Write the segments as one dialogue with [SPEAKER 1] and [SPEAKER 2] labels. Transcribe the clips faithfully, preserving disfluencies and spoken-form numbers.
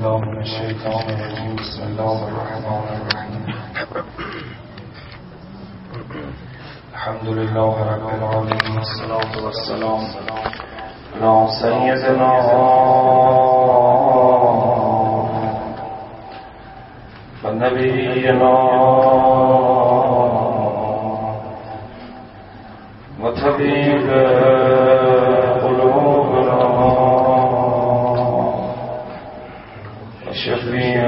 [SPEAKER 1] الله من الشيطان الرجيم بسم الله الرحمن الرحيم الحمد لله رب العالمين والصلاة والسلام على سيدنا ونبينا وطبيب قلوبنا وشفيع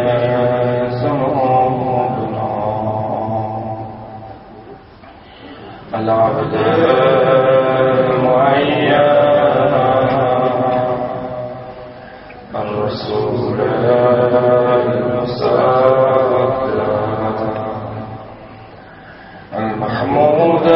[SPEAKER 1] ذنوبنا العبد المعين الرسول المصطفى المحمود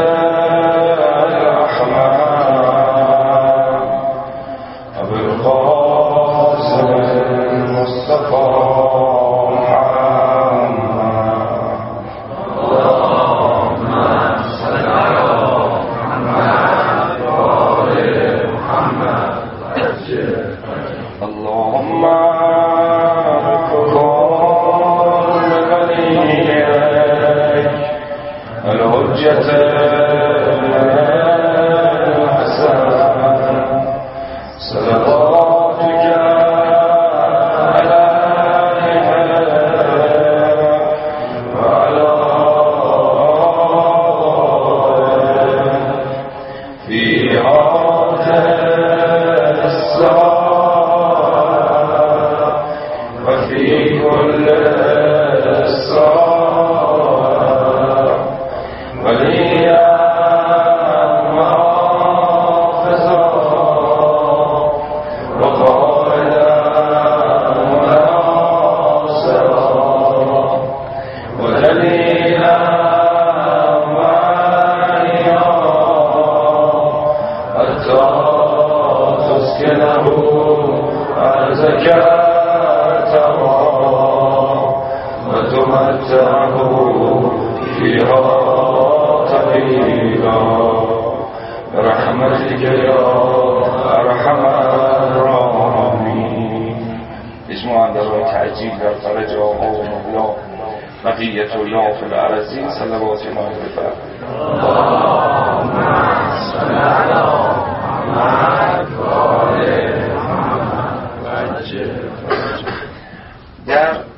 [SPEAKER 1] در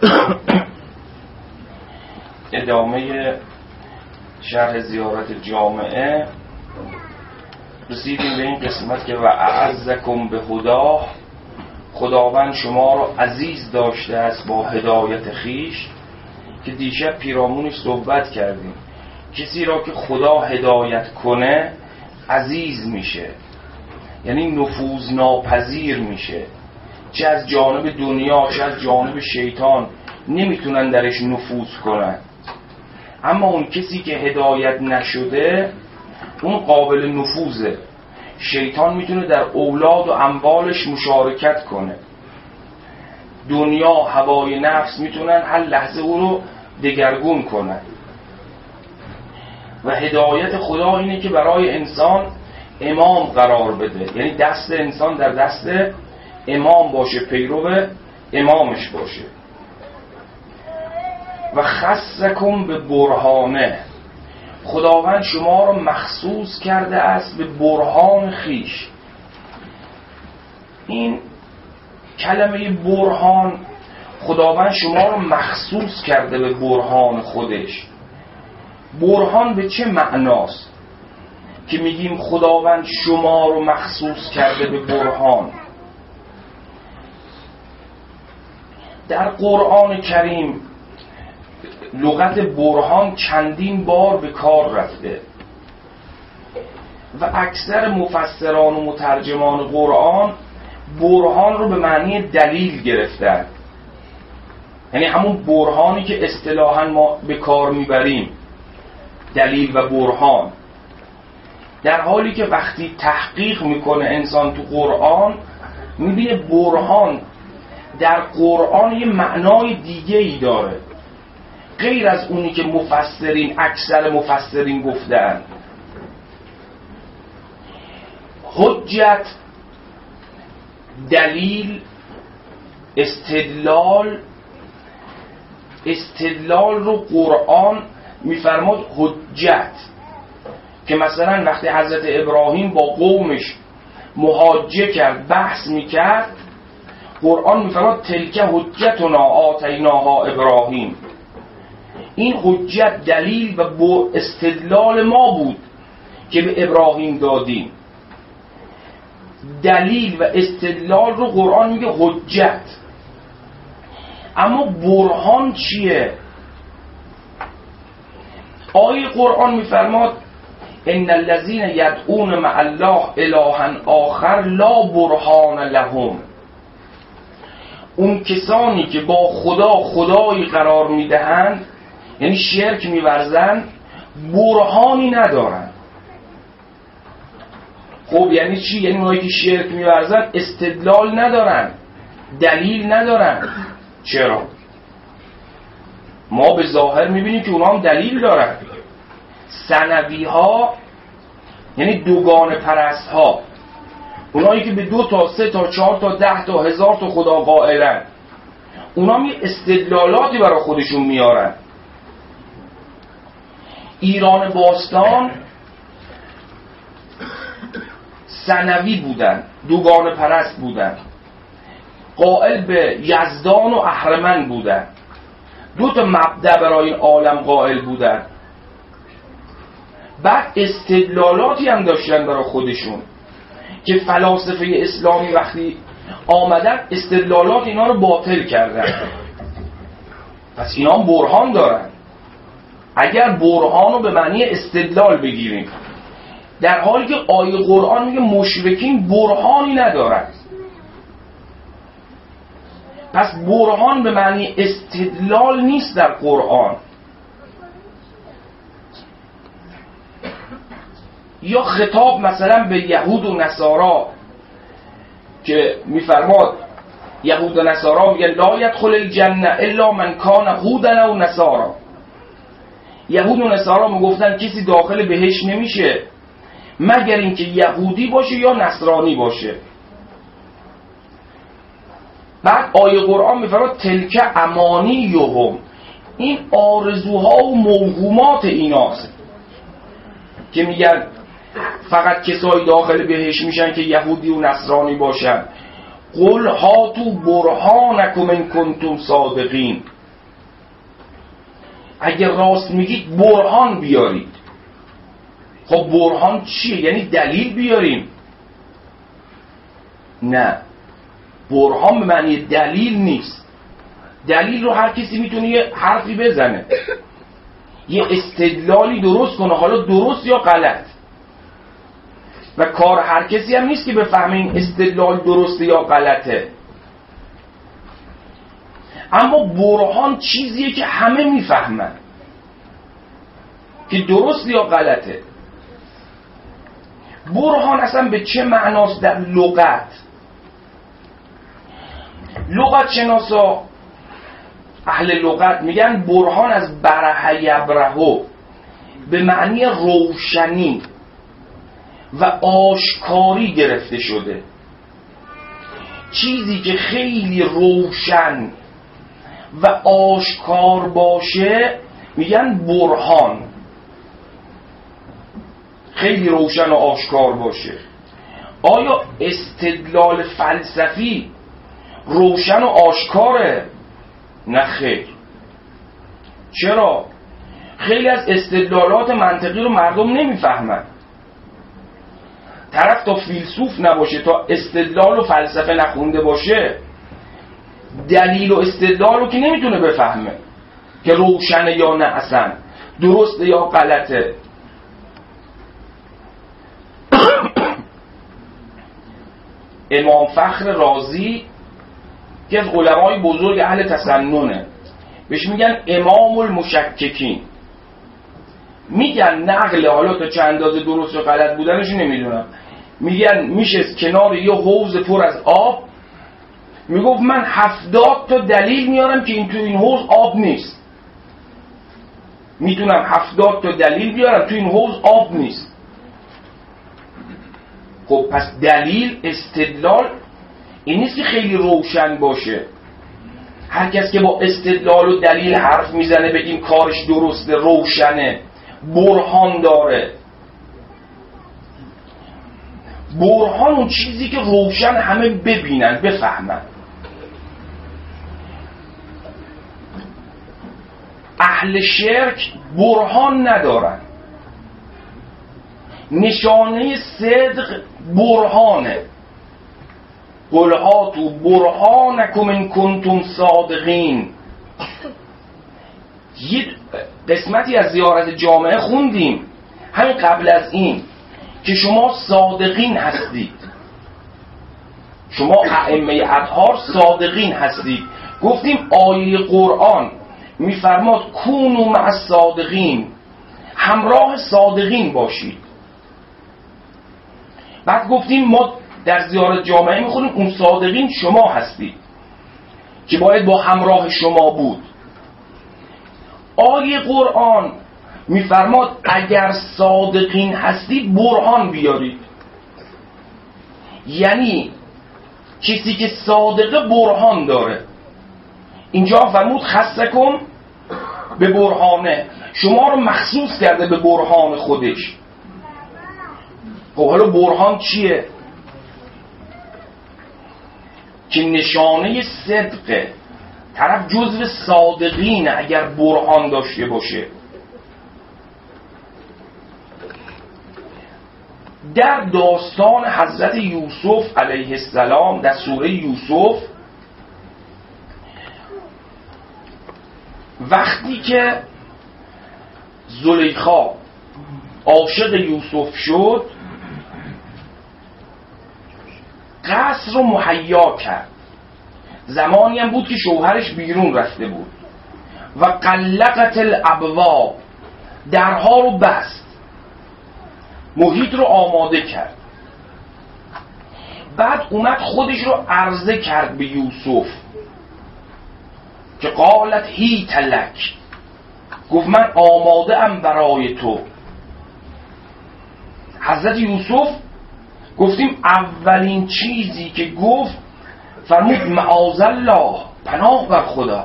[SPEAKER 1] ادامه شرح زیارت جامعه رسیدیم به این قسمت که و اعزکم به هداه، خداوند شما را عزیز داشته است با هدایت خیش، که دیشب پیرامونش صحبت کردیم. کسی را که خدا هدایت کنه عزیز میشه، یعنی نفوذ ناپذیر میشه، چه از جانب دنیا چه از جانب شیطان نمیتونن درش نفوذ کنن. اما اون کسی که هدایت نشده اون قابل نفوذه، شیطان میتونه در اولاد و اموالش مشارکت کنه، دنیا هوای نفس میتونن هر لحظه او رو دگرگون کنن. و هدایت خدا اینه که برای انسان امام قرار بده، یعنی دست انسان در دست امام باشه، پیرو امامش باشه. و خصکم به برهانه، خداوند شما را مخصوص کرده است به برهان خیش. این کلمه برهان، خداوند شما را مخصوص کرده به برهان خودش. برهان به چه معناست که میگیم خداوند شما رو مخصوص کرده به برهان؟ در قرآن کریم لغت برهان چندین بار به کار رفته و اکثر مفسران و مترجمان قرآن برهان رو به معنی دلیل گرفتن، یعنی همون برهانی که اصطلاحاً ما به کار میبریم، دلیل و برهان. در حالی که وقتی تحقیق میکنه انسان تو قرآن میبینه برهان در قرآن یه معنای دیگه ای داره غیر از اونی که مفسرین اکثر مفسرین گفتن. حجت، دلیل استدلال استدلال رو قرآن میفرماد حجت، که مثلا وقتی حضرت ابراهیم با قومش محاجه کرد، بحث میکرد، قرآن میفرماد تلک حجتنا آتیناها ابراهیم، این حجت دلیل و با استدلال ما بود که به ابراهیم دادیم. دلیل و استدلال رو قرآن میگه حجت. اما برهان چیه؟ آیه قرآن میفرماد ان الذين يدعون مع الله الها آخر لا برهان لهم. اون کسانی که با خدا خدایی قرار میدهند، یعنی شرک میورزند، برهانی ندارند. خب یعنی چی؟ یعنی اونایی که شرک میورزند استدلال ندارند، دلیل ندارند. چرا؟ ما به ظاهر میبینیم که اونها هم دلیل دارند. ثنوی ها یعنی دوگانه پرست ها، اونایی که به دو تا سه تا چهار تا ده تا هزار تا خدا قائلن، اونا می استدلالاتی برای خودشون میارن. ایران باستان ثنوی بودن، دوگانه پرست بودن، قائل به یزدان و اهرمن بودن، دو تا مبدأ برای این عالم قائل بودن. بعد استدلالاتی هم داشتن برای خودشون که فلاسفه اسلامی وقتی آمدن استدلالات اینا رو باطل کردن. پس اینا هم برهان دارن. اگر برهان رو به معنی استدلال بگیریم، در حالی که آیه قرآن میگه مشرکین برهانی ندارن. پس برهان به معنی استدلال نیست در قرآن. یا خطاب مثلا به یهود و نصارا که میفرماد یهود و نصارا میگن لا یدخل الجنه الا من کان هودا و نصارا. یهود و نصارا میگفتن کسی داخل بهشت نمیشه مگر اینکه یهودی باشه یا نصرانی باشه. بعد آیه قرآن میفرماد تلک امانیهم، این آرزوها و موهومات ایناست که میگن فقط کسایی داخل بهشت میشن که یهودی و نصرانی باشن. قل هاتوا برهانکم ان کنتم صادقین، اگر راست میگید برهان بیارید. خب برهان چیه؟ یعنی دلیل بیاریم. نه، برهان به معنی دلیل نیست. دلیل رو هر کسی میتونه یه حرفی بزنه، یه استدلالی درست کنه، حالا درست یا غلط، و کار هر کسی هم نیست که بفهمه این استدلال درسته یا غلطه. اما برهان چیزیه که همه میفهمن که درست یا غلطه. برهان اصلا به چه معناست در لغت؟ لغت شناسا اهل لغت میگن برهان از برهه یبرهو به معنی روشنی و آشکاری گرفته شده. چیزی که خیلی روشن و آشکار باشه میگن برهان. خیلی روشن و آشکار باشه. آیا استدلال فلسفی روشن و آشکاره؟ نه خیر. چرا؟ خیلی از استدلالات منطقی رو مردم نمیفهمن. طرف تا فیلسوف نباشه، تا استدلال و فلسفه نخونده باشه، دلیل و استدلال رو که نمیتونه بفهمه که روشنه یا نه، اصلا درسته یا غلطه. امام فخر رازی که از علمای بزرگ اهل تسننه، بهش میگن امام المشککین. میگن نقل، حالا تا چند اندازه درست و غلط بودنش نمیدونم، میگن میشه کنار یه حوض پر از آب، میگفت من هفتاد تا دلیل میارم که این تو این حوض آب نیست. میتونم هفتاد تا دلیل بیارم تو این حوض آب نیست. خب پس دلیل، استدلال این نیست که خیلی روشن باشه. هر کس که با استدلال و دلیل حرف میزنه بگیم کارش درسته، روشنه، برهان داره. برهان اون چیزی که روشن همه ببینن بفهمن. اهل شرک برهان ندارن. نشانه صدق برهانه. قل هاتوا برهانکم ان کنتم صادقین. یه قسمتی از زیارت جامعه خوندیم همین قبل از این که شما صادقین هستید، شما ائمه اطهار صادقین هستید. گفتیم آیه قرآن میفرماد کونوا مع الصادقین، همراه صادقین باشید. بعد گفتیم ما در زیارت جامعه میخونیم اون صادقین شما هستید که باید با همراه شما بود. آیه قرآن میفرماد اگر صادقین هستید برهان بیارید. یعنی کسی که صادقه برهان داره. اینجا فرمود خصکم به برهانه، شما رو مخصوص کرده به برهان خودش. خب حالا برهان چیه؟ که نشانه صدقه، طرف جزو صادقینه اگر برهان داشته باشه. در داستان حضرت یوسف علیه السلام در سوره یوسف وقتی که زلیخا عاشق یوسف شد قصر رو مهیا کرد. زمانی هم بود که شوهرش بیرون رفته بود و قلقت الابواب، درها رو بست، محیط رو آماده کرد. بعد اومد خودش رو عرضه کرد به یوسف که قالت هیت لک، گفت من آماده ام برای تو. حضرت یوسف گفتیم اولین چیزی که گفت فرمود معاذ الله، پناه بر خدا.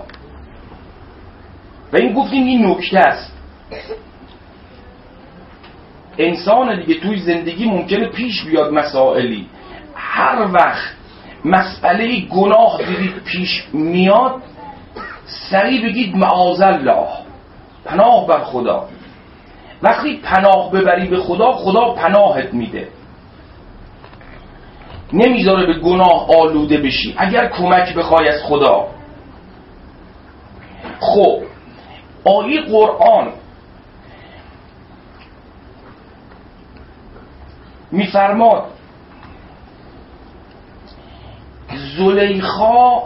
[SPEAKER 1] و این گفتیم این نکته است. انسان دیگه توی زندگی ممکنه پیش بیاد مسائلی، هر وقت مسئله گناه دیدید پیش میاد سریع بگید معاذ الله، پناه بر خدا. وقتی پناه ببری به خدا، خدا پناهت میده، نمیذاره به گناه آلوده بشی اگر کمک بخوای از خدا. خب آیه قرآن میفرماد زلیخا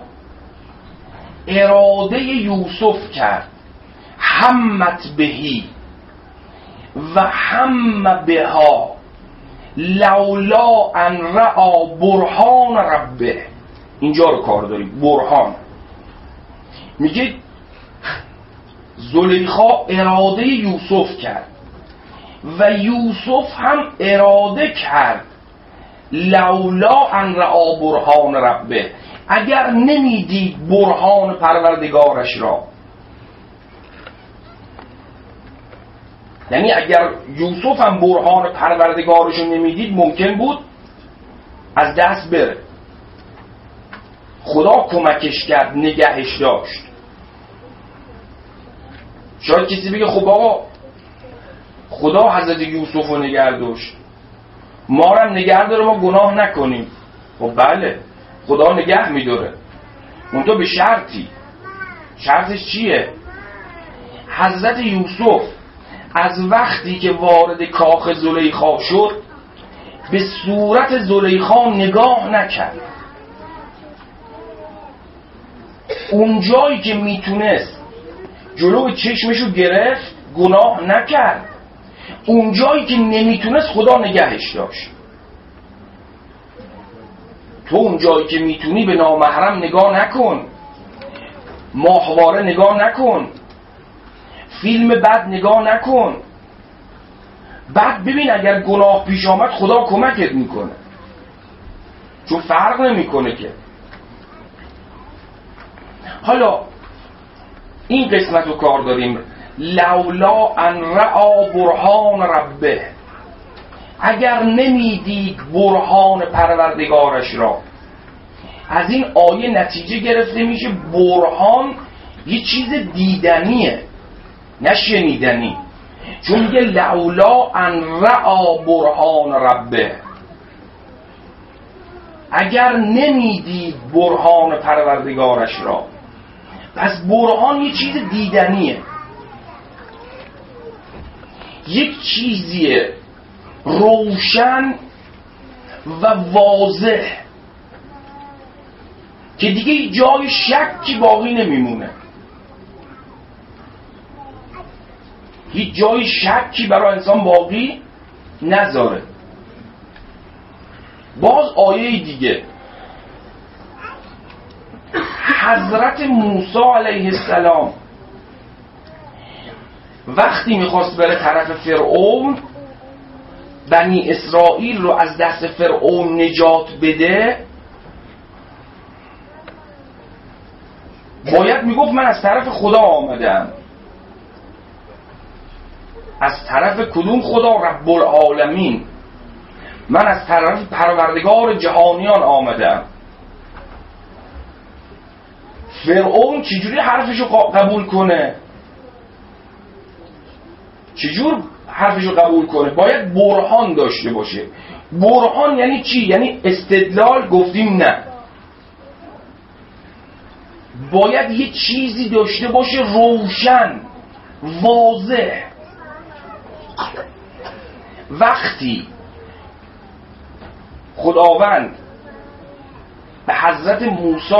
[SPEAKER 1] اراده یوسف کرد، همت بهی و هم بها لولا ان رأى برهان ربه. اینجا رو کار داریم، برهان. میگه زلیخا اراده یوسف کرد و یوسف هم اراده کرد لولا ان رأى برهان ربه، اگر نمیدید برهان پروردگارش را. یعنی اگر یوسف هم برهان پروردگارش رو نمیدید ممکن بود از دست بره. خدا کمکش کرد، نگهش داشت. شاید کسی بگه خب آقا خدا حضرت یوسف رو نگه داشت، ما رو هم نگه داره ما گناه نکنیم. خب بله خدا نگه میداره، منتها به شرطی. شرطش چیه؟ حضرت یوسف از وقتی که وارد کاخ زلیخا شد به صورت زلیخا نگاه نکرد. اون جایی که میتونست جلو چشمشو گرفت گناه نکرد، اون جایی که نمیتونست خدا نگهش داشت. تو اون جایی که میتونی به نامحرم نگاه نکن، ماهواره نگاه نکن، فیلم بد نگاه نکن. بعد ببین اگر گناه پیش آمد خدا کمکت میکنه، چون فرق نمیکنه که. حالا این قسمت رو کار داریم. لولا ان رعا برهان ربه، اگر نمیدید برهان پروردگارش را. از این آیه نتیجه گرفته میشه برهان یه چیز دیدنیه نه شنیدنی، چون میگه لولا ان رعا برهان ربه، اگر نمیدید برهان پروردگارش را. پس برهان یه چیز دیدنیه، یک چیزیه روشن و واضح که دیگه جای شکی باقی نمیمونه، هیچ جای شکی برای انسان باقی نذاره. باز آیه دیگه حضرت موسی علیه السلام وقتی میخواست بره طرف فرعون بنی اسرائیل رو از دست فرعون نجات بده، باید میگفت من از طرف خدا آمدم. از طرف کدوم خدا؟ رب العالمین. من از طرف پروردگار جهانیان آمدم. فرعون چجوری حرفشو قبول کنه؟ چجور حرفشو قبول کنه؟ باید برهان داشته باشه. برهان یعنی چی؟ یعنی استدلال. گفتیم نه، باید یه چیزی داشته باشه روشن واضح. وقتی خداوند به حضرت موسی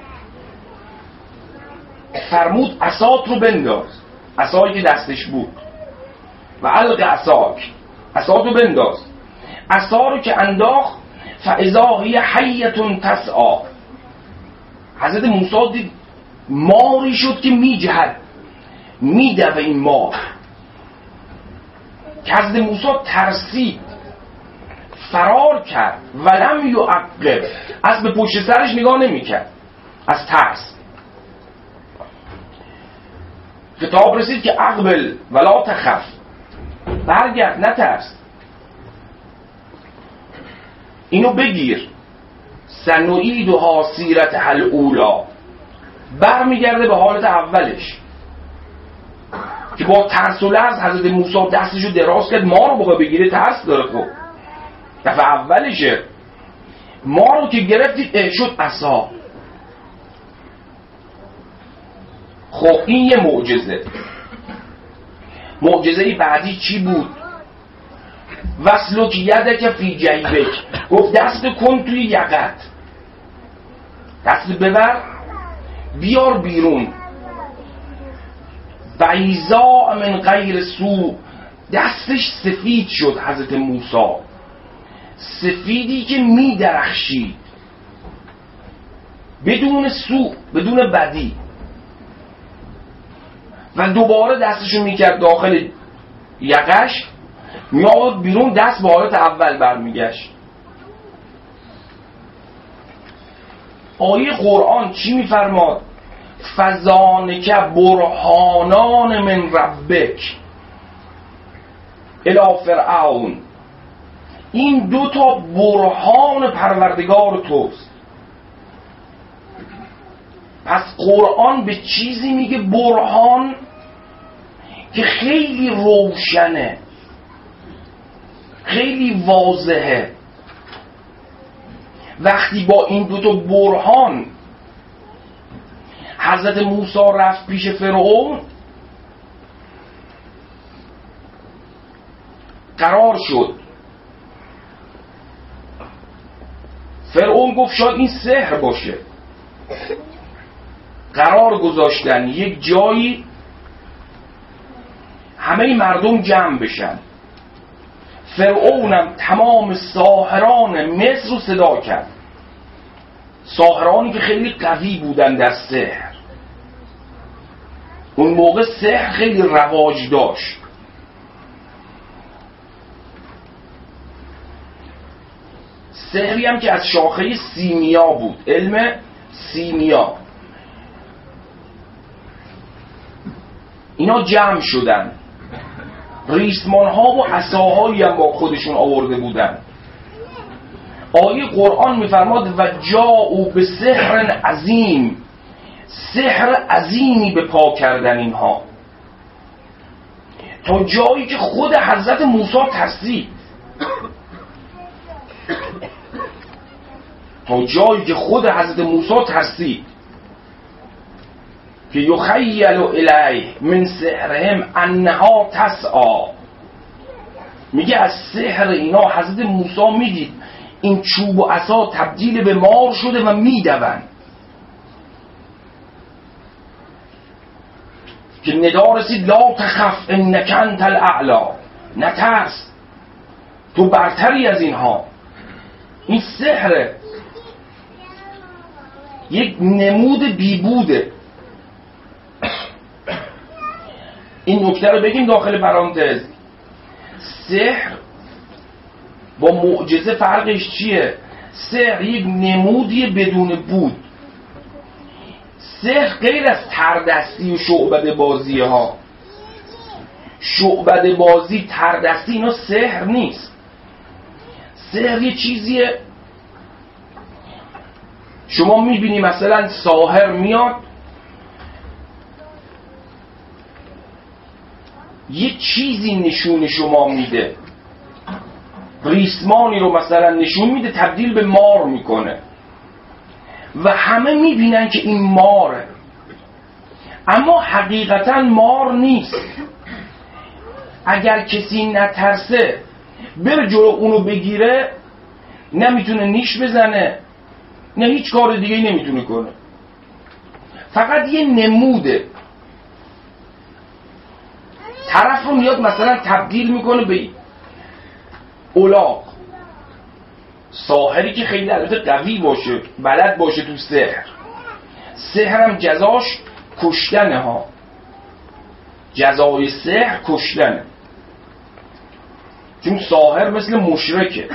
[SPEAKER 1] فرمود عصات رو بنداز، عصایی که دستش بود، و الق عصاک، عصات رو بنداز، عصا رو که انداخت فاذا هی حیة تسعی، حضرت موسی دید ماری شد که میجهد، میدوه این مار. که حضرت موسی ترسید، فرار کرد، ولم یعقب، از به پشت سرش نگاه نمیکرد از ترس. خطاب رسید که اقبل ولا تخف، برگرد نترس، اینو بگیر. سنعیدها سیرتها الاولی، برمیگرده به حالت اولش که با ترس و لرز حضرت موسی دستشو دراز کرد، ما رو بخواه بگیره ترس داره. خب دفعه اولشه، ما رو که گرفتید شد عصا. خب این یه معجزه. معجزه بعدی چی بود؟ وصلک یدک فی جیبک، گفت دست کن توی یقت، دست ببر بیار بیرون. بیضاء من غیر سوء، دستش سفید شد حضرت موسی، سفیدی که می درخشید بدون سوء، بدون بدی. و دوباره دستشو میکرد داخل یقش، میاد بیرون، دست به حالت اول برمیگشت. آیه قرآن چی میفرماد؟ فذانک برهانان من ربک الی فرعون، این دو تا برهان پروردگار توست. پس قرآن به چیزی میگه برهان که خیلی روشنه، خیلی واضحه. وقتی با این دو تا برهان حضرت موسی رفت پیش فرعون، قرار شد فرعون گفت شاید این سحر باشه، قرار گذاشتن یک جایی همه مردم جمع بشن. فرعونم تمام ساحران مصر رو صدا کرد، ساحرانی که خیلی قوی بودن در سحر. اون موقع سحر خیلی رواج داشت. سحری هم که از شاخه سیمیا بود، علم سیمیا. اینا جمع شدن، ریسمان ها و عصاهایی هم با خودشون آورده بودن. آیه قرآن میفرماد و جاءوا بسحر عظیم، سحر عظیمی به پا کردن اینها، تا جایی که خود حضرت موسی ترسید، تا جایی که خود حضرت موسی ترسید که یخیل الیه من سحرهم انها تسعی. میگه از سحر اینا حضرت موسی میدید این چوب و عصا تبدیل به مار شده و میدوند، که ندا رسید لا تخف انک انت الاعلی، نترس تو برتری از اینها. این سحر یک نمود بیبوده. این نکته رو بگیم داخل پرانتز، سحر با معجزه فرقش چیه؟ سحر یک نمودی بدون بود. سحر غیر از تردستی و شعبده بازی ها، شعبده بازی، تردستی، اینا سحر نیست. سحر یه چیزیه، شما میبینی مثلا ساحر میاد یه چیزی نشون شما میده، ریسمانی رو مثلا نشون میده تبدیل به مار میکنه و همه میبینن که این ماره، اما حقیقتا مار نیست. اگر کسی نترسه بره جلو اونو بگیره، نمیتونه نیش بزنه، نه هیچ کار دیگه نمیتونه کنه، فقط یه نموده. طرف رو میاد مثلا تبدیل میکنه به الاغ. ساحری که خیلی البته قوی باشه، بلد باشه تو سحر، سحر هم جزاش کشتنه ها، جزای سحر کشتنه، چون ساحر مثل مشرکه.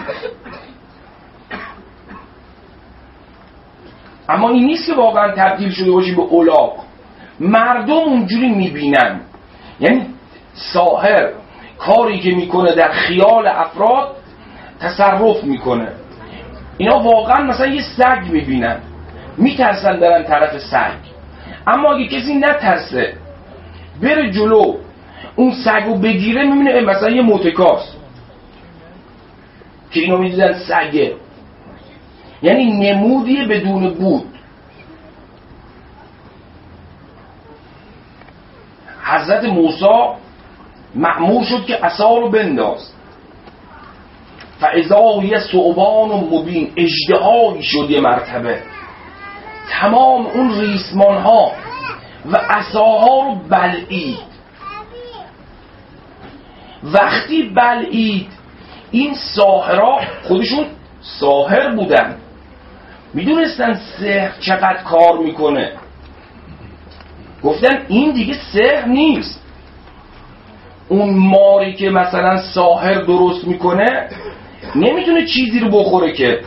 [SPEAKER 1] اما این نیست که واقعا تبدیل شده باشی به الاغ، مردم اونجوری میبینن. یعنی ساحر کاری که میکنه در خیال افراد تصرف میکنه. اینا واقعا مثلا یه سگ میبینن، میترسن برن طرف سگ. اما اگه کسی نترسه بره جلو اون سگو بگیره، میبینه مثلا یه موتکاست که اینا میدیدن سگه. یعنی نمودی بدون بود. حضرت موسی مأمور شد که عصا رو بنداز، فاذا هی ثعبان مبین، اژدهایی شد یه مرتبه، تمام اون ریسمان ها و عصاها رو بلعید. وقتی بلعید، این ساحرها خودشون ساحر بودن، میدونستن سحر چقدر کار میکنه، گفتن این دیگه سحر نیست. اون ماری که مثلا ساحر درست میکنه نمیتونه چیزی رو بخوره که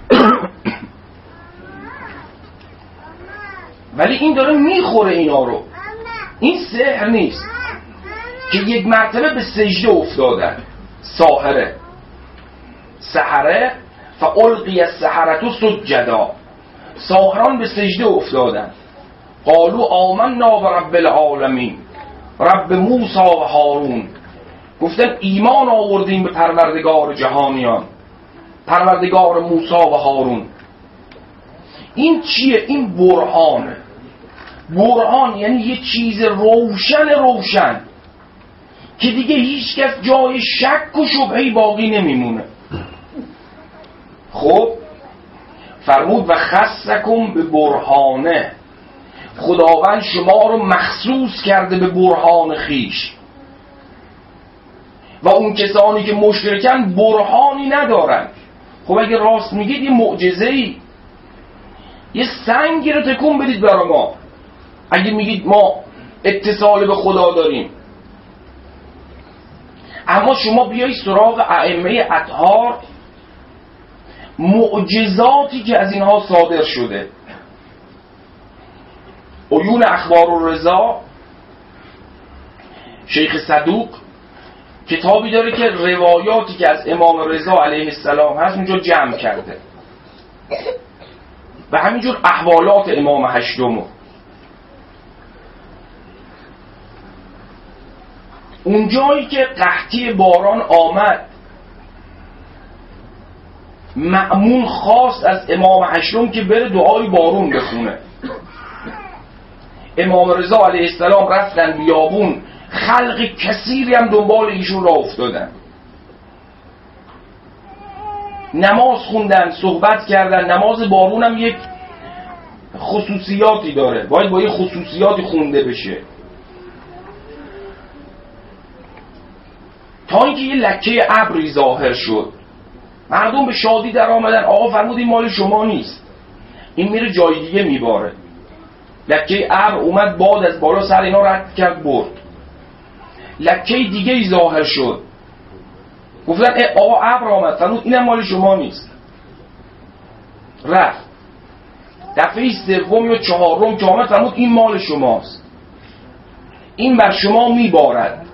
[SPEAKER 1] ولی این داره میخوره اینا رو. این سحر نیست که یک مرتبه به سجده افتادن. ساحره سحره فالقی السحرة سجدا، ساحران به سجده افتادن. قالوا آمنا برب العالمین، رب موسی و هارون، گفتن ایمان آوردیم به پروردگار جهانیان، پروردگار موسی و هارون. این چیه؟ این برهانه. برهان یعنی یه چیز روشن روشن که دیگه هیچ کس جای شک و شبهه‌ای باقی نمیمونه. خب فرمود و خصکم به برهانه، خداوند شما رو مخصوص کرده به برهان خیش. و اون کسانی که مشرکن برهانی ندارن. خب اگه راست میگید یه معجزه‌ای، یه سنگی رو تکون بدید برای ما اگه میگید ما اتصال به خدا داریم. اما شما بیایی سراغ ائمه اطهار، معجزاتی که از اینها صادر شده، عیون اخبار الرضا شیخ صدوق کتابی داره که روایاتی که از امام رضا علیه السلام هست اونجا جمع کرده و همینجور احوالات امام هشتم. اونجایی که قحطی باران آمد مأمون خواست از امام هشتم که بره دعای بارون بخونه. امام رضا علیه السلام رفتن بیابون، خلق کثیری هم دنبال ایشون را افتادن، نماز خوندن، صحبت کردن. نماز بارون هم یک خصوصیاتی داره، باید با یک خصوصیاتی خونده بشه. تا اینکه یه لکه ابری ظاهر شد، مردم به شادی در آمدن. آقا فرمود این مال شما نیست، این میره جای دیگه میباره. لکه ابر اومد، باد از بالا سر اینا رد کرد برد. لکه دیگه ای ظاهر شد، گفتن آقا ابر آمد، فرمود اینم مال شما نیست، رفت. دفعه سوم یا چهارم که آمد فرمود این مال شماست، این بر شما میبارد.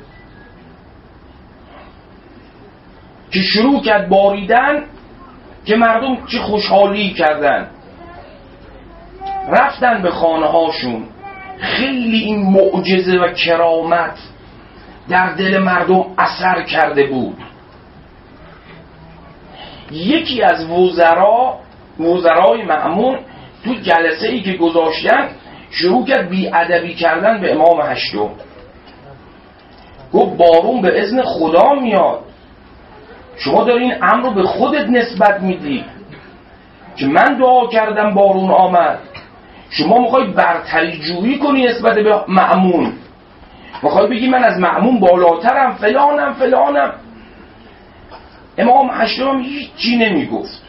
[SPEAKER 1] که شروع کرد باریدن که مردم چه خوشحالی کردن، رفتن به خانه هاشون. خیلی این معجزه و کرامت در دل مردم اثر کرده بود. یکی از وزرا وزرای مأمون تو جلسه ای که گذاشتن شروع کرد بی‌ادبی کردن به امام هشتم. گفت بارون به اذن خدا میاد، شما داری این امر رو به خودت نسبت میدی که من دعا کردم بارون آمد. شما میخوای برتری جویی کنی نسبت به مأمون، میخوای بگی من از مأمون بالاترم، فلانم فلانم. امام هشتم هیچی نمیگفت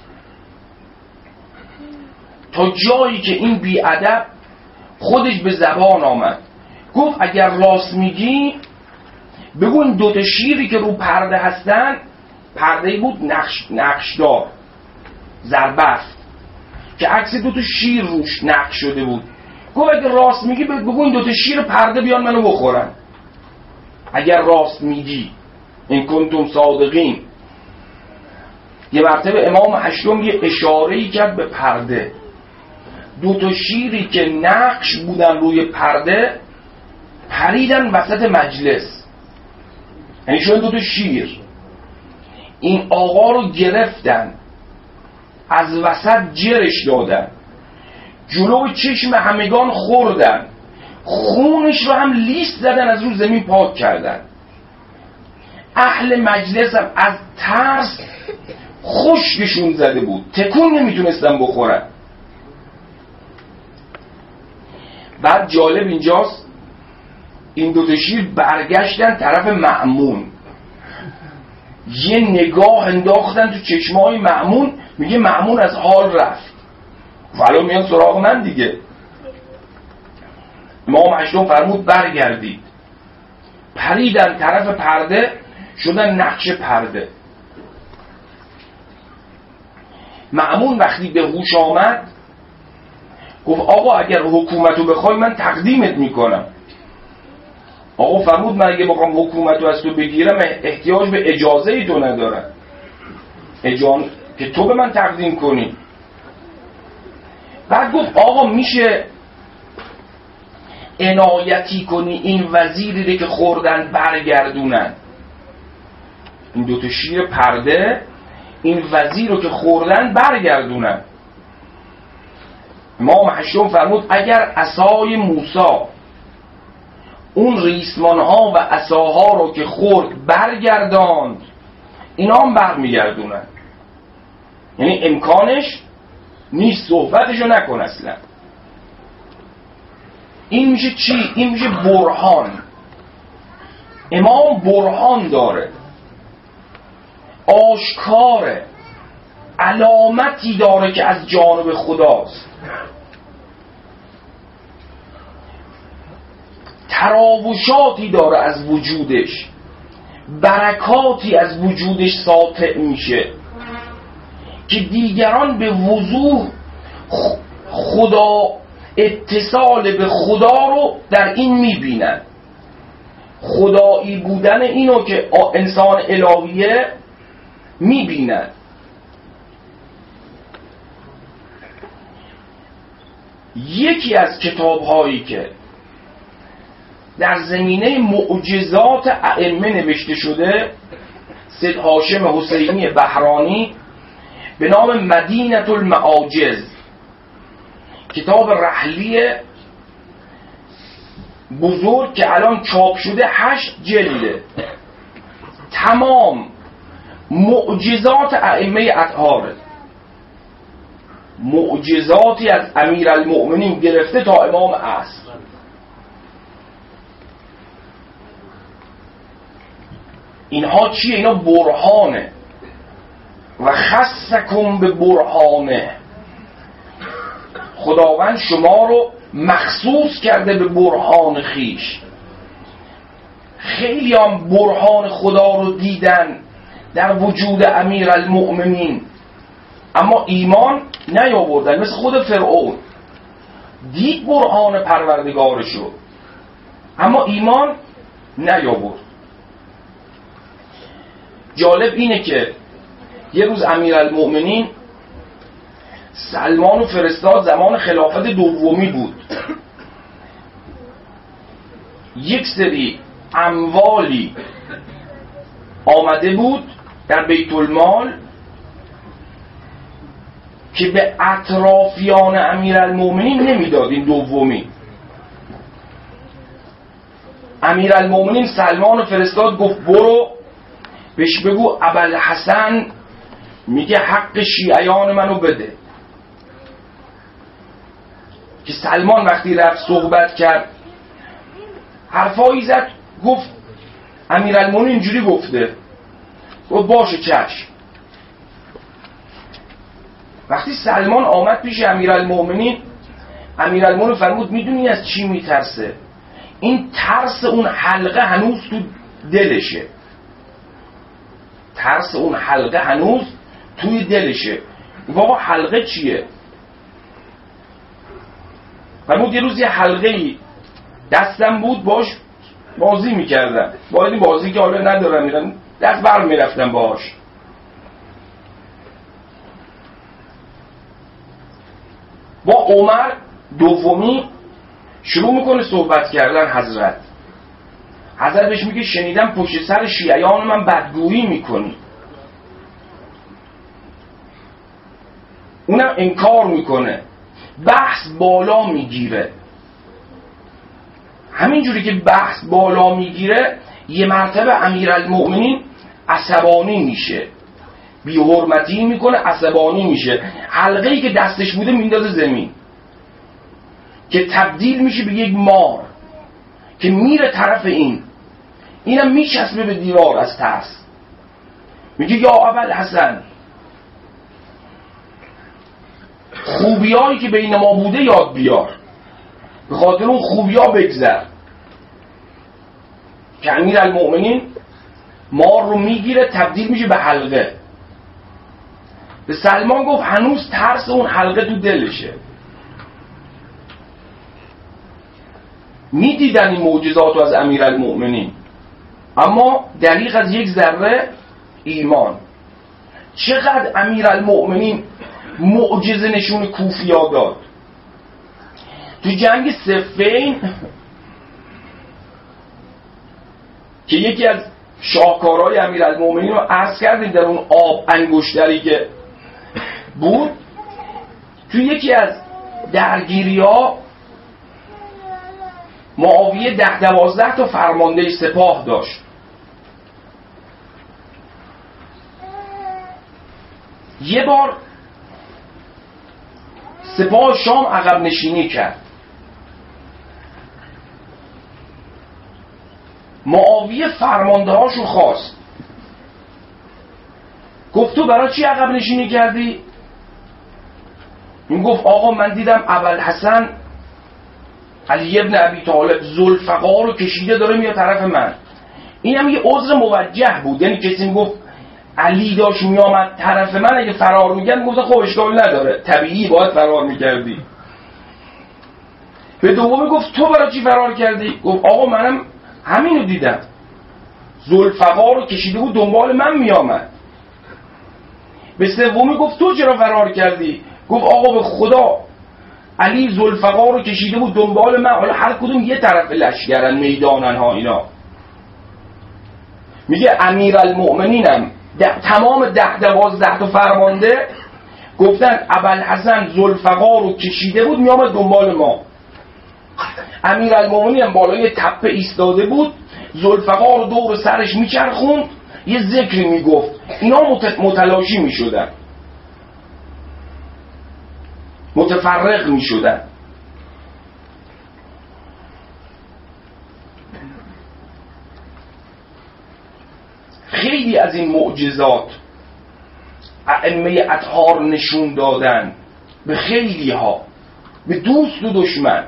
[SPEAKER 1] تا جایی که این بی‌ادب خودش به زبان آمد. گفت اگر راست میگی بگو این دوتا شیری که رو پرده هستن، پرده بود نقش نقشدار زربفت که عکس دوتا شیر روش نقش شده بود. گفت اگر راست میگی بگو این دوتا شیر پرده بیان منو بخورن. اگر راست میگی این کنتم صادقین. یه مرتبه امام هشتم یه اشاره‌ای کرد به پرده. دوتا شیری که نقش بودن روی پرده پریدن وسط مجلس، یعنی شدن دوتا شیر. این آقا رو گرفتن، از وسط جرش دادن، جلو چشم همگان خوردن، خونش رو هم لیست زدن، از رو زمین پاک کردن. اهل مجلس هم از ترس خشکشون زده بود، تکون نمیتونستن بخورن. بعد جالب اینجاست، این دوتا شیر برگشتن طرف مأمون، یه نگاه انداختن تو چشمای مأمون، میگه مأمون از حال رفت، حالا میان سراغ من دیگه. امام هشتم فرمود برگردید. پریدن طرف پرده، شدن نقش پرده. مأمون وقتی به هوش آمد گفت آقا اگر حکومتو بخوای من تقدیمت میکنم. آقا فرمود من اگه بخوام حکومتو از تو بگیرم احتیاج به اجازه ای تو ندارم، اجازه که تو به من تقدیم کنی. بعد گفت آقا میشه عنایتی کنی این وزیری که خوردن برگردونن، این دوتا شیر پرده این وزیر رو که خوردن برگردونن. امام هشتم فرمود اگر عصای موسی اون ریسمان ها و عصاها رو که خورد برگرداند، اینا هم برمیگردونن. یعنی امکانش نیست صحبتشو نکن اصلا. این میشه چی؟ این میشه برهان. امام برهان داره، آشکاره، علامتی داره که از جانب خداست، تراوشاتی داره از وجودش، برکاتی از وجودش ساطع میشه که دیگران به وضوح خدا، اتصال به خدا رو در این میبینن. خدایی بودن اینو که انسان الهیه میبیند. یکی از کتاب‌هایی که در زمینه معجزات ائمه نوشته شده، سید هاشم حسینی بهرانی به نام مدینة المعاجز، کتاب رحلی بزرگ که الان چاپ شده، هشت جلده، تمام معجزات ائمه اطهاره، معجزاتی از امیرالمؤمنین گرفته تا امام عصر. اینها چیه؟ اینا برهانه و خصکم به برهانه. خداوند شما رو مخصوص کرده به برهان خیش. خیلی هم برهان خدا رو دیدن در وجود امیرالمؤمنین، اما ایمان نیاوردن. مثل خود فرعون دید برهان پروردگارشو، اما ایمان نیاورد. جالب اینه که یه روز امیرالمؤمنین سلمان و فرستاد، زمان خلافت دومی بود، یک سری اموالی آمده بود در بیت المال که به اطرافیان امیرالمؤمنین نمیداد. این دومی امیرالمؤمنین سلمان و فرستاد، گفت برو بهش بگو ابوالحسن میگه حق شیعیان منو بده. که سلمان وقتی رفت صحبت کرد، حرفایی زد، گفت امیرالمؤمنین اینجوری گفته. گفت باشه چشم. وقتی سلمان آمد پیش امیرالمؤمنین، امیرالمؤمنین فرمود میدونی از چی میترسه؟ این ترس اون حلقه هنوز تو دلشه. ترس اون حلقه هنوز توی دلشه. بابا حلقه چیه؟ فرمود یه روز یه حلقه‌ای دستم بود، باش بازی میکردم. باید این بازی که حالا ندارم، میرم دست بر میرفتم باش. با عمر دومی شروع میکنه صحبت کردن. حضرت حضرت بهش میگه شنیدم پشت سر شیعیان من بدگویی میکنی. اونم انکار میکنه. بحث بالا میگیره. همینجوری که بحث بالا میگیره، یه مرتبه امیرالمؤمنین عصبانی میشه، بی حرمتی میکنه، عصبانی میشه. حلقه‌ای که دستش بوده میندازه زمین که تبدیل میشه به یک مار که میره طرف این. اینم میچسبه به دیوار از ترس. میگه یا ابوالحسن، خوبیایی که بین ما بوده یاد بیار، به خاطر اون خوبیا بگذر. که امیرالمؤمنین مار رو میگیره، تبدیل میشه به حلقه. به سلمان گفت هنوز ترس اون حلقه تو دلشه. میدیدن این معجزات از امیرالمؤمنین، اما دریغ از یک ذره ایمان. چقدر امیرالمؤمنین معجزه نشون کوفیا داد. تو جنگ صفین که یکی از شاهکارهای امیرالمؤمنین رو عرض کردیم، در اون آب انگشتری که بود، تو یکی از درگیری‌ها معاویه ده دوازده تا فرمانده سپاه داشت. یه بار سپاه شام عقب نشینی کرد. معاویه فرمانده هاشو خواست، گفت تو برای چی عقب نشینی کردی؟ این گفت آقا من دیدم ابوالحسن علی ابن ابی طالب ذوالفقار رو کشیده داره میاد طرف من. این هم یه عذر موجه بود، یعنی کسی میگفت علی داشت میامد طرف من، اگه فرار میکرد میگفت خب اشکال نداره، طبیعی باید فرار میکردی. به دومی گفت تو برای چی فرار کردی؟ گفت آقا منم همینو دیدم. ذوالفقار رو کشیده بود دنبال من میامد. به سومی گفت تو چرا فرار کردی؟ گفت آقا به خدا علی ذوالفقار رو کشیده بود دنبال من، حالا هر کدوم یه طرف لشکرن میدانن ها اینا. میگه امیرالمؤمنینم تمام ده دوازده تا فرمانده گفتن ابوالحسن ذوالفقار رو کشیده بود میامد دنبال ما. امیرالمؤمنین هم بالای تپه ایستاده بود، ذوالفقار رو دور سرش میچرخوند، یه ذکری میگفت، اینا متلاشی میشدن، متفرق میشدن. خیلی از این معجزات ائمه اطهار نشون دادن به خیلی ها، به دوست و دشمن.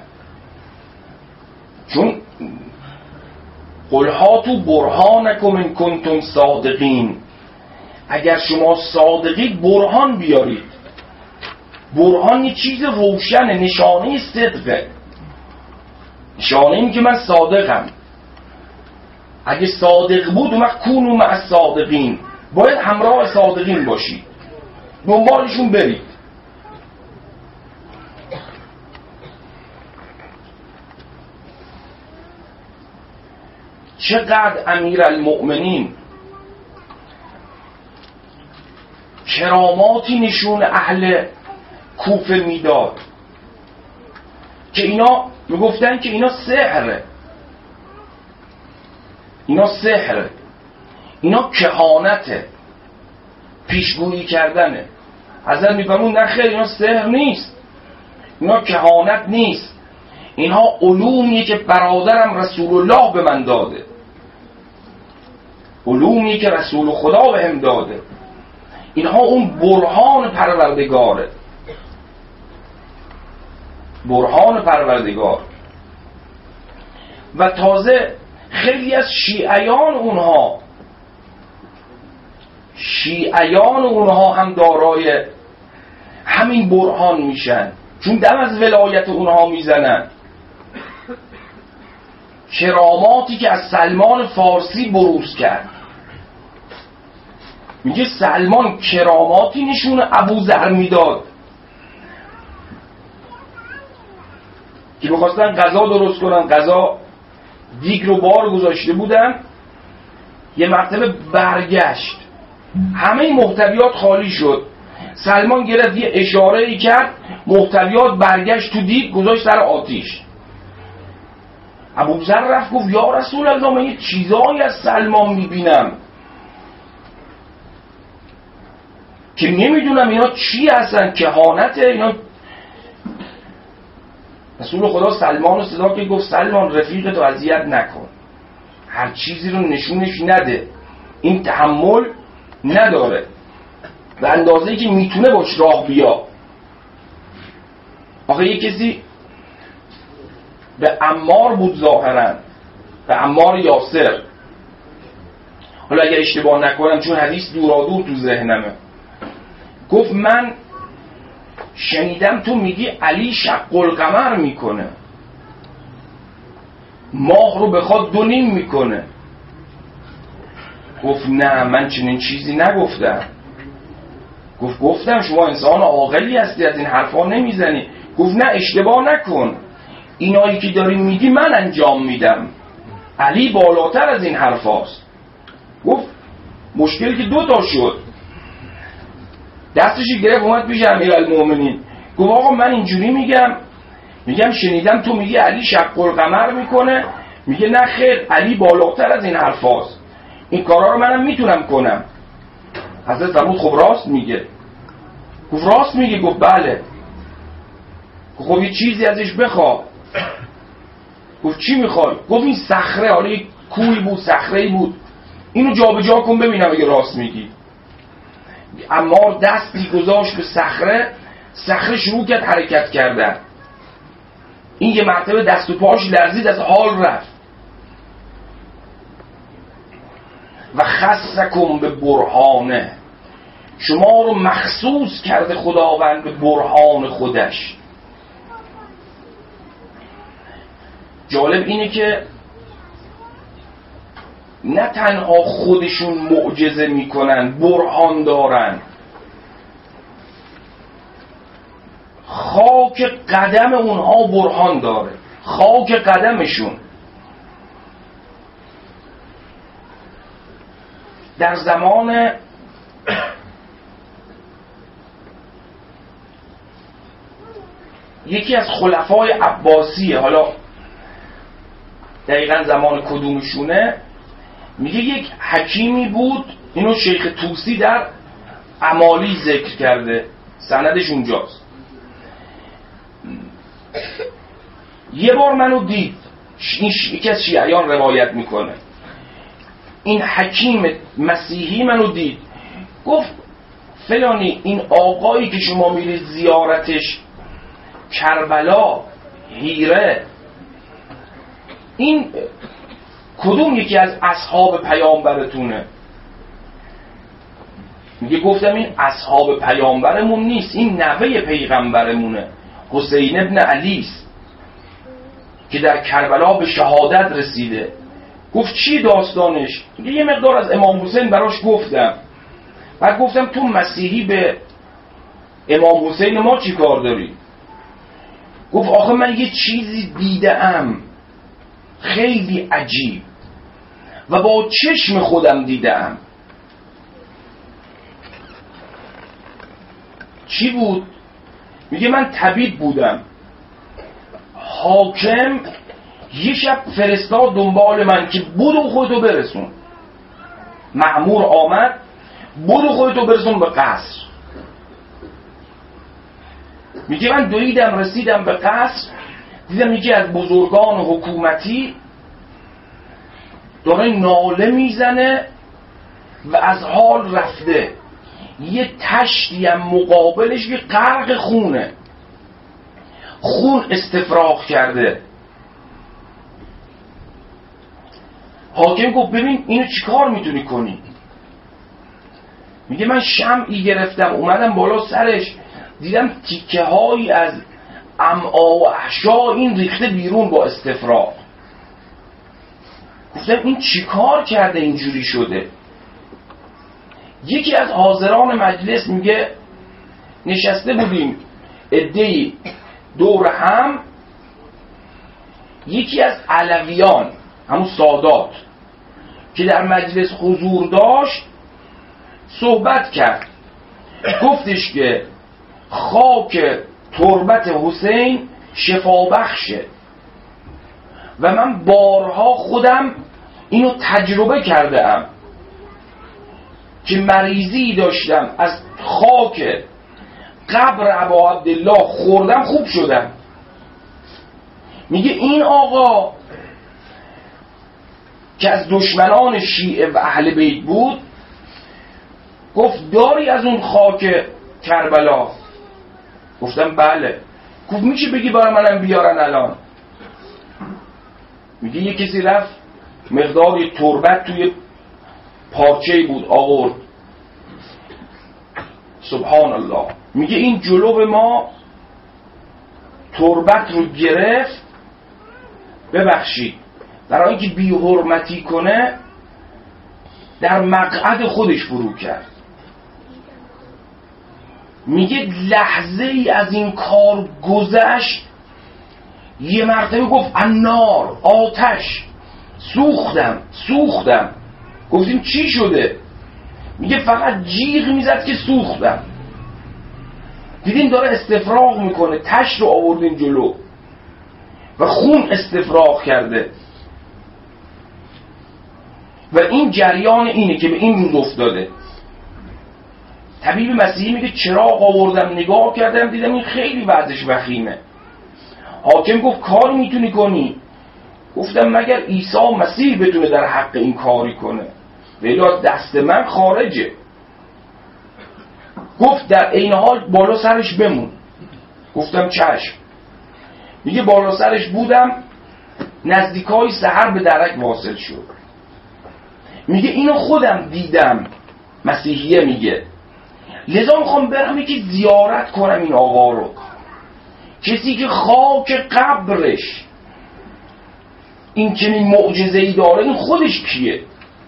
[SPEAKER 1] چون قل هاتوا برهانکم ان کنتم صادقین، اگر شما صادقید برهان بیارید. برهان یه چیز روشن، نشانه صدقه، نشانه این که من صادقم. اگه صادق بود اومد کونوا مع الصادقین، باید همراه صادقین باشید، دنبالشون برید. چقدر امیرالمؤمنین کراماتی نشون اهل کوفه میداد که اینا میگفتن که اینا سحره، اینا سحره، اینا کهانته، پیشگویی کردنه. حضرت میفرمون نه خیر، اینا سحر نیست، اینا کهانت نیست، اینها علومیه که برادرم رسول الله به من داده، علومیه که رسول خدا به هم داده، اینها اون برهان پروردگاره، برهان پروردگار. و تازه خیلی از شیعیان اونها شیعیان اونها هم دارای همین برهان میشن، چون دم از ولایت اونها میزنن. کراماتی که از سلمان فارسی بروز کرد، میگه سلمان کراماتی نشون ابوذر میداد که میخواستن غذا درست کنن، غذا دیگ رو بار گذاشته بودن، یه مرتبه برگشت، همه محتویات خالی شد. سلمان گرفت یه اشاره ای کرد، محتویات برگشت تو دیگ، گذاشت سر آتیش. ابوذر رفت گفت یا رسول الله من یه چیزایی از سلمان میبینم که نمیدونم اینا چی هستن، کهانته اینا. رسول خدا سلمان رو صدا که گفت سلمان رفیقتو اذیت نکن، هر چیزی رو نشونش نده، این تحمل نداره به اندازه‌ای که میتونه باش راه بیا. آخه یه کسی به عمار بود ظاهرا، به عمار یاسر، حالا اگر اشتباه نکنم چون حدیث دورادور تو ذهنمه، گفت من شنیدم تو میگی علی شق القمر میکنه، ماه رو بخواد دو نیم میکنه. گفت نه من چنین چیزی نگفتم. گفت گفتم شما انسان عاقلی هستی، از این حرفا نمیزنی. گفت نه اشتباه نکن، اینایی که داری میگی من انجام میدم، علی بالاتر از این حرفاست. گفت مشکلی که دو تا شد، دستشی گرفت اومد پیش امیرالمؤمنین، گفت آقا من اینجوری میگم، میگم شنیدم تو میگی علی شق القمر میکنه، میگه نه خیر علی بالاتر از این حرفاست، این کارا رو منم میتونم کنم. حضرت فرمود خب راست میگه. گفت راست میگه؟ گفت بله. خب یه چیزی ازش بخوا. گفت چی میخوای؟ گفت این صخره، حالا یک کوی بود، صخره‌ای بود، اینو جابجا کن ببینم اگه راست میگی. عمار دستی گذاشت به صخره، صخره شروع کرد حرکت کردن. این یه مرتبه دست و پاش لرزید، از حال رفت. و خصکم به برهانه، شما رو مخصوص کرده خداوند به برهان خودش. جالب اینه که نه تنها خودشون معجزه میکنن، برهان دارن، خاک قدم اونها برهان داره، خاک قدمشون. در زمان یکی از خلفای عباسیه، حالا دقیقا زمان کدومشونه، میگه یک حکیمی بود، اینو شیخ طوسی در اعمالی ذکر کرده، سندش اونجاست. یه بار منو دید، این یکی از شیعیان روایت میکنه، این حکیم مسیحی منو دید، گفت فلانی این آقایی که شما میرید زیارتش کربلا هیره، این کدوم یکی از اصحاب پیامبرتونه؟ میگه گفتم این اصحاب پیامبرمون نیست، این نوه پیغمبرمونه، حسین ابن علیست که در کربلا به شهادت رسیده. گفت چی داستانش؟ میگه یه مقدار از امام حسین براش گفتم، بعد گفتم تو مسیحی به امام حسین ما چی کار داری؟ گفت آخه من یه چیزی دیدم خیلی عجیب و با چشم خودم دیدم. چی بود؟ میگه من طبیب بودم، حاکم یه شب فرستاد دنبال من که بودو خودتو برسون. مأمور آمد، بودو خودتو برسون به قصر. میگه من دویدم رسیدم به قصر، دیدم یکی از بزرگان حکومتی داره ناله میزنه و از حال رفته، یه تشتی هم مقابلش که غرق خونه، خون استفراغ کرده. حاکم گفت ببین اینو چیکار میتونی کنی؟ میگه من شمعی گرفتم اومدم بالا سرش، دیدم تیکه هایی از امعا و احشا این ریخته بیرون با استفراغ. گفتم این چیکار کرده اینجوری شده؟ یکی از حاضران مجلس میگه نشسته بودیم عده‌ای دور هم، یکی از علویان همون سادات که در مجلس حضور داشت صحبت کرد، گفتش که خاک تربت حسین شفا بخشه و من بارها خودم اینو تجربه کرده ام که مریضی داشتم، از خاک قبر ابا عبدالله خوردم خوب شدم. میگه این آقا که از دشمنان شیعه و اهل بیت بود گفت داری از اون خاک کربلا؟ گفتم بله. گفت میشه بگی برای منم بیارن الان؟ میگه یه کسی رفت مقداری تربت توی پارچه‌ای بود آورد. سبحان الله. میگه این جلو ما تربت رو گرفت، ببخشید برای اینکه بی حرمتی کنه در مقعد خودش فرو کرد. میگه لحظه ای از این کار گذشت، یه مرتبه گفت النار، آتش، سوختم سوختم. گفتیم چی شده؟ میگه فقط جیغ میزد که سوختم. دیدیم داره استفراغ میکنه، تش رو آوردیم جلو و خون استفراغ کرده و این جریان اینه که به این روز افتاده. طبیب مسیحی میگه چراغ آوردم نگاه کردم دیدم این خیلی وضعش وخیمه. حاکم گفت کاری میتونی کنی؟ گفتم مگر عیسی مسیح بتونه در حق این کاری کنه، ولی دست من خارجه. گفت در این حال بالا سرش بمون. گفتم چشم. میگه بالا سرش بودم، نزدیکای سحر به درک واصل شد. میگه اینو خودم دیدم، مسیحیه میگه، لذا میخوام برم یکی زیارت کنم این آقا رو، کسی که خاک قبرش این چنین معجزه‌ای داره، این خودش کیه؟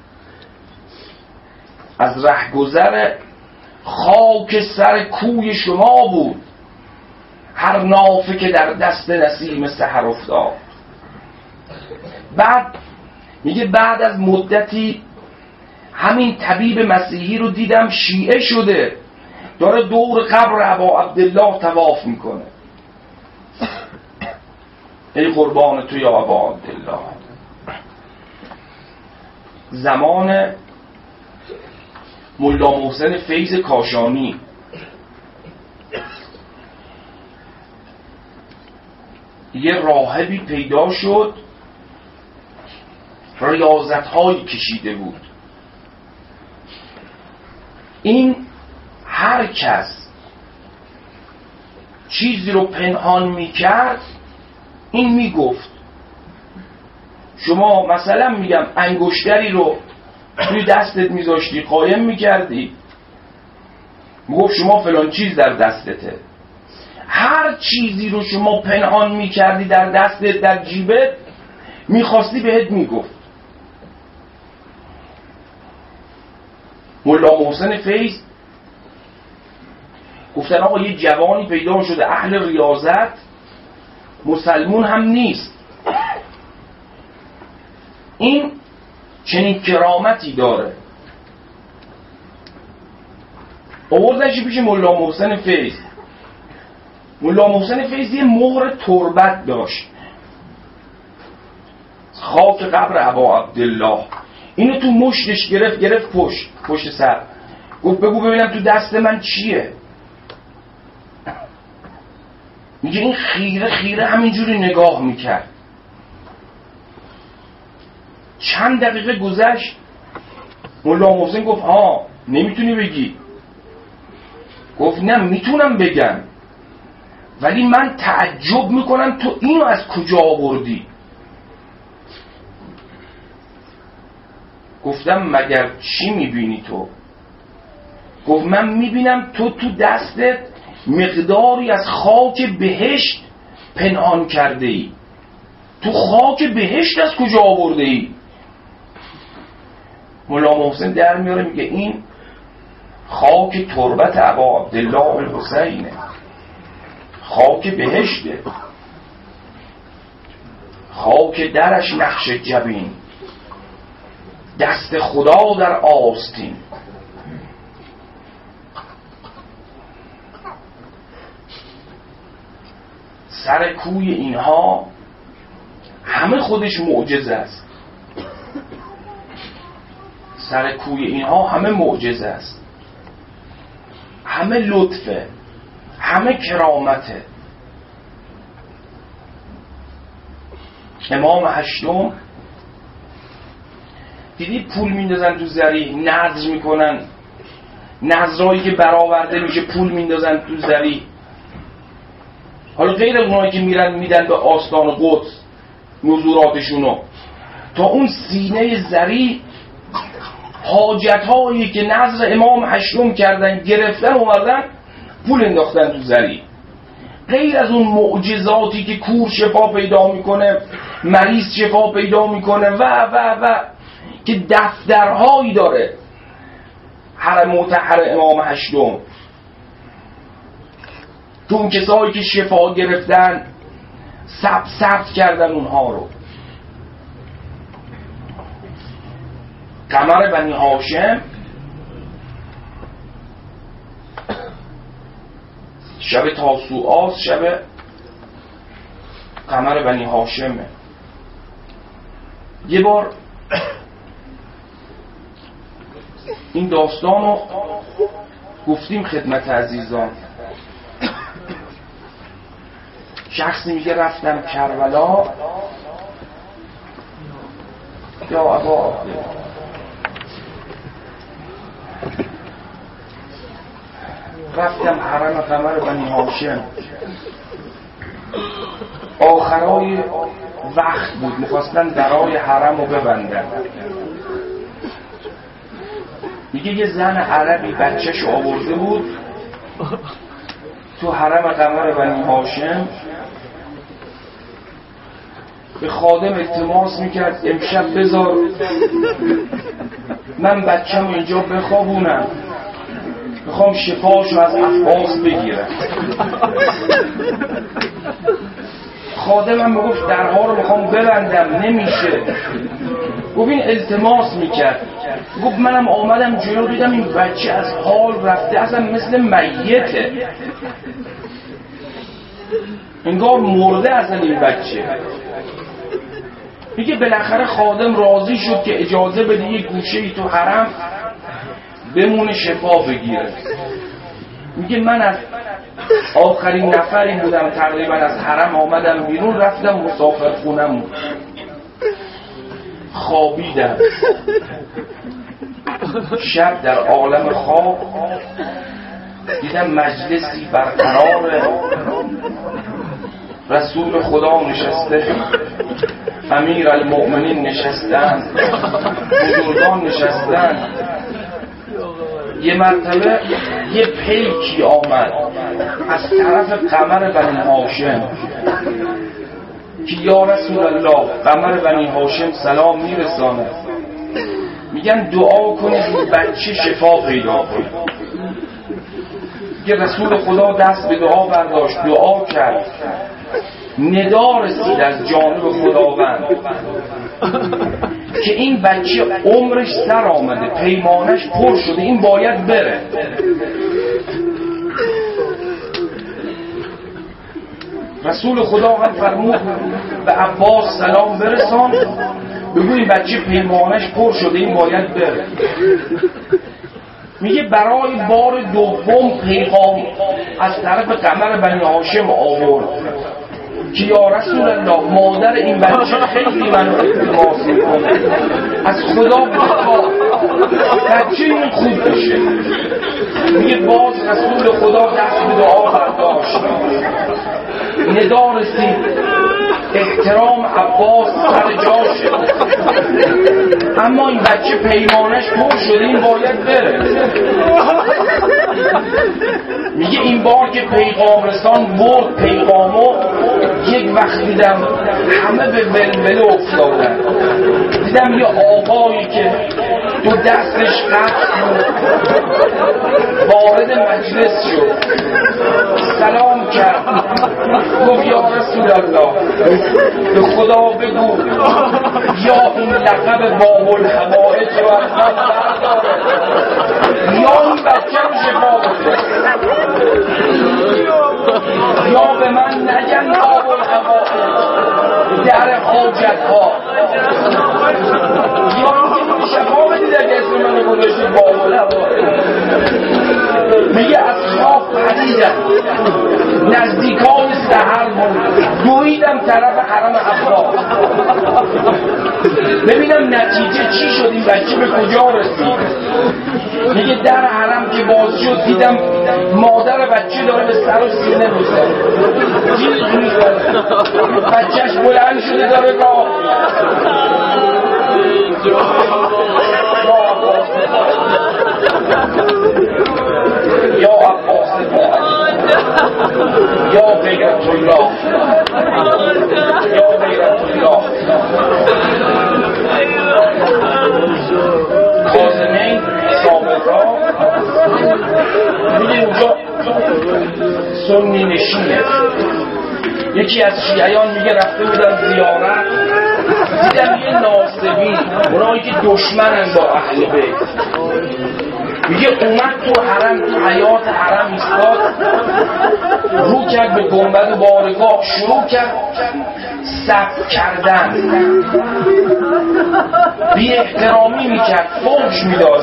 [SPEAKER 1] از رهگذر خاک سر کوی شما بود هر نافه که در دست نسیم سحر افتاد. بعد میگه بعد از مدتی همین طبیب مسیحی رو دیدم شیعه شده، داره دور قبر ابا عبدالله طواف میکنه. ای قربان تو یا ابا عبدالله. زمان ملا محسن فیض کاشانی یه راهبی پیدا شد ریاضت هایی کشیده بود. این هر کس چیزی رو پنهان میکرد این میگفت. شما مثلا میگم انگشتری رو توی دستت میذاشتی قایم میکردی، میگفت شما فلان چیز در دستته. هر چیزی رو شما پنهان میکردی در دستت، در جیبت، میخواستی بهت میگفت. ملا محسن فیض گفتن آقا یه جوانی پیدا شده اهل ریاضت، مسلمون هم نیست، این چنین کرامتی داره. آوردنش پیش ملا محسن فیض. ملا محسن فیض یه مهر تربت داشت، خاک قبر ابا عبدالله. اینو تو مشتش گرفت گرفت پشت پشت سر، گفت بگو ببینم تو دست من چیه. میگه این خیره خیره همینجوری نگاه میکرد. چند دقیقه گذشت، ملا محسن گفت ها نمیتونی بگی؟ گفت نه میتونم بگم، ولی من تعجب میکنم تو اینو از کجا آوردی. گفتم مگر چی میبینی تو؟ گفت من میبینم تو تو دستت مقداری از خاک بهشت پنهان کرده ای. تو خاک بهشت از کجا آورده ای؟ ملا محسن در میاره میگه این خاک تربت ابا عبدالله الحسینه، خاک بهشته، خاک درش نقش جبین، دست خدا در آستین. سر کوی اینها همه خودش معجزه است. سر کوی اینها همه معجزه است، همه لطفه، همه کرامته. امام هشتم دیدی پول میندازن تو زری، نذر میکنن، نذرایی که برآورده میشه پول میندازن تو زری. حالا غیر اونایی که میرن میدن به آستان قدس نذوراتشونو، تا اون سینه زری حاجتهایی که نذر امام هشتم کردن گرفتن اومدن پول انداختن تو زری. غیر از اون معجزاتی که کور شفا پیدا میکنه، مریض شفا پیدا میکنه و و و که دفترهایی داره حرم مطهر امام هشتم، تو اون کسایی که شفا گرفتن ثبت ثبت کردن اونها رو. قمر بنی هاشم شب تاسوعاست، شب قمر بنی هاشمه. یه بار این داستان رو گفتیم خدمت عزیزان. شخصی میگه رفتم کربلا یا ابا رفتم حرم قمر بنی هاشم، آخرای وقت بود، میخواستن درای حرم رو ببندن. میگه یه زن عربی بچهش آورده بود تو حرم قمر بنی هاشم، به خادم التماس میکرد امشب بذار من بچه‌مو اینجا بخوابونم، میخوام شفاشو از عباس بگیرم. خادمم میگفت درها رو میخوام ببندم، نمیشه. گفت این التماس میکرد. گفت منم آمدم جلو، دیدم این بچه از حال رفته، اصلا مثل میته، انگار مرده اصلا این بچه. میگه بالاخره خادم راضی شد که اجازه بده یه گوشه‌ای تو حرم بمونه شفا بگیره. میگه من از آخرین نفری بودم تقریبا از حرم آمدم بیرون، رفتم مسافر خونم خوابیدم. شب در عالم خواب دیدم مجلسی برقرار، رسول خدا نشسته، امیر المؤمنین نشستن، بزرگان نشستن. یه مرتبه یه پیکی آمد از طرف قمر بنی هاشم که یا رسول الله، قمر بنی هاشم سلام میرسانه، میگن دعا کنید این بچه شفا پیدا کنه. که رسول خدا دست به دعا برداشت، دعا کرد، ندا رسید از جانب خداوند که این بچه عمرش سر آمده، پیمانش پر شده، این باید بره. رسول خدا هم فرمود به عباس سلام برسان، بگو این بچه پیمانش پر شده، این باید بره. میگه برای بار دوم پیغام از طرف قمر بنی هاشم آورد که یا رسول الله، مادر این بچه خیلی منو التماس میکنه، از خدا بخواه بچه این خوب بشه. میگه باز رسول خدا دست به دعا برداشت، ندا رسید، احترام عباس سر جاشه، اما این بچه پیمانش پر شده، این باید بره. میگه این بار که پیغام رسان برد پیغامو، یک وقت دیدم همه به ولوله افتادن. دیدم یه آقایی که دو دستش قطع بود وارد مجلس شد، سلام کرد، گفت یا رسول الله، به خدا بگو یا این لقب باب الحوائج رو از من برداره یا این بچه رو شفا بده، یا به من نگن باب الحوائج، در حاجت ها، یا این شفا بدید اگه اسم منو گذاشتید باب الحوائج. میگه اصحاب پریدن، نزدیکان سحر بود، دویدم طرف حرم عباس ببینم نتیجه چی شد، این بچه به کجا رسید. میگه در حرم که باز شد دیدم مادر بچه داره به سر و سینه میزنه، جیغ میزنه، بچهش بلند شده داره راه یا عباس یا غیرت الله یا غیرت الله. کاظمین صابرا میگه اونجا سنی نشینه. یکی از شیعیان میگه رفته بودن زیارت، دیدم یه ناصبی، اونایی که دشمنن با اهل بیت، میگه اومد تو حرم، تو حیات حرم ایستاد، رو کرد به گنبد بارگاه، شروع کرد سب کردن، بی احترامی میکرد، فحش میداد.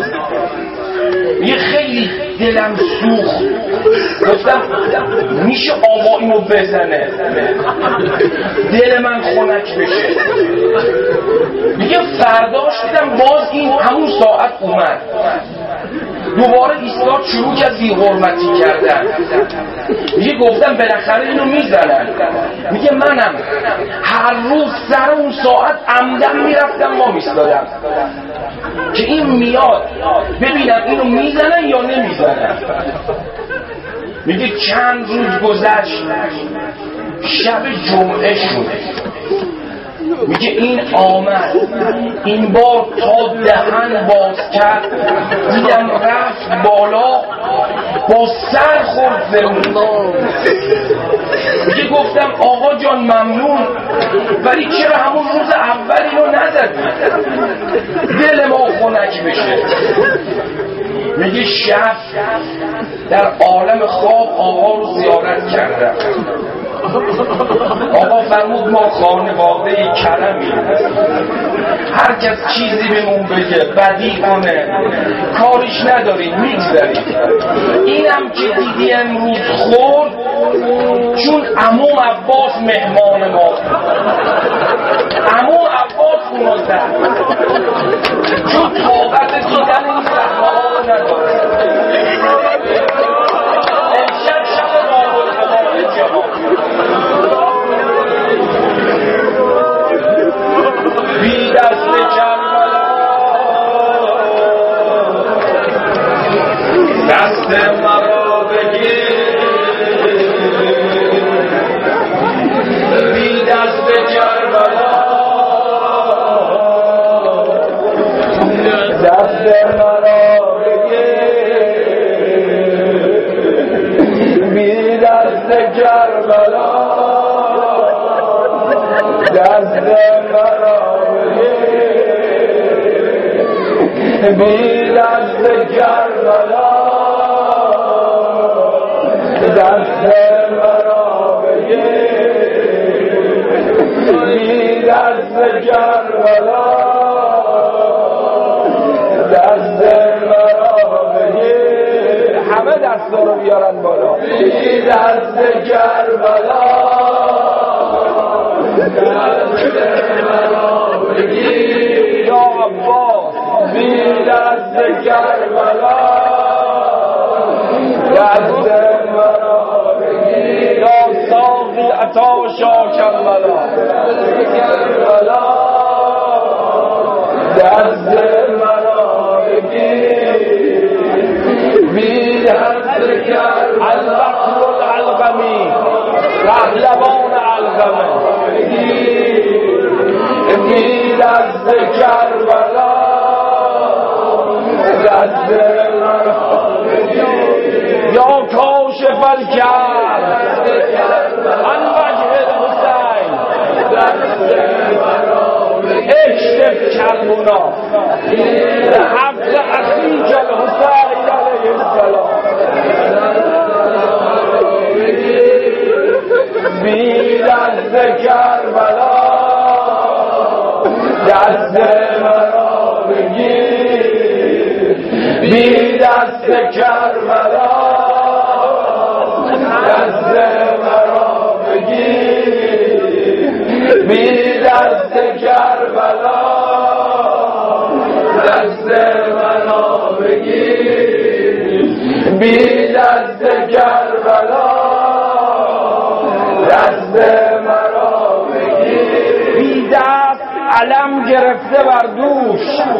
[SPEAKER 1] یه خیلی دلم سوخت، گفتم میشه آقا اینو بزنه دل من خنک بشه. میگه فرداش دیدم باز این همون ساعت اومد، دوباره ایستاد، شروع کرد بی حرمتی کردن. میگه گفتم بالاخره اینو میزنن. میگه منم هر روز سر اون ساعت عمدن میرفتم ما میستادم که این میاد ببینم اینو میزنن یا نمیزنن. میگه چند روز گذشت، شب جمعه شد، میگه این آمد، این بار تا دهن باز کرد دیدم رفت بالا با سر خورد زمون. میگه گفتم آقا جان ممنون، ولی چرا همون روز اول اینو نزدی دل ما خنک بشه؟ میگه شب در عالم خواب آقا رو زیارت کردم. آقا فرمود ما خانواده کرمی، هر کس چیزی بهمون بگه بدی کنه کاریش نداریم میگذاریم. اینم که دیدی امروز خورد چون عمو عباس مهمان ما، عمو عباس اونو زد چون طاقت دیدن این صحنه ها رو نداره. امشب شب بابالقبال جهان بی دست کربلا دست مرا بگیر، بی دست کربلا دست مرا بگیر، بی دست کربلا دست مرا بی دست کربلا دست مرا بگیر، بی دست کربلا دست مرا بگیر. همه دستا رو بیارن بالا. بی دست کربلا دست مرا بگیر یا عباس، بی دست کربلا دست مرا بگیر یا ساقی عطا شاه کربلا کربلا دست مرا بگیر، بی دست کربلا البحر العلقمی رهلوان علقمه بی دست کربلا دست مرا یا کاشف الکرب عن وجه الحسین اکشف کربنا حفظ اخیک الحسین علیه السلام بی دست کربلا دست مرا بگیر، بی دست کربلا دست مرا بگیر، بی دست کربلا دست مرا بگیر، بی دست کربلا دست مرا بگیر. بی دست علم گرفته بر دوش،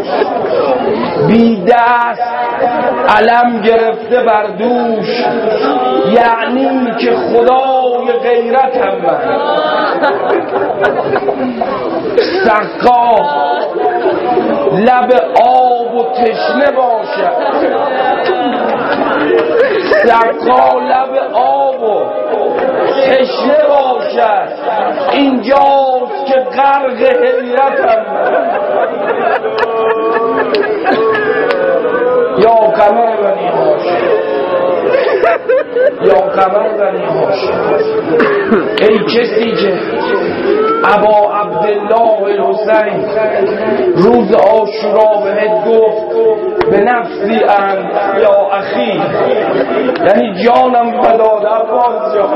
[SPEAKER 1] بی دست علم گرفته بر دوش، یعنی که خدای غیرتم من. سقا لب آب و تشنه باشد، سقا لب آب و تشنه باشد، اینجاست که غرق حیرتم یا قمر بنی هاشم، یا قمر بنی هاشم. ای کسی که ابا عبدالله الحسین روز عاشورا بهت گفت به نفسی ان یا اخی، یعنی جانم فداد عباس جان.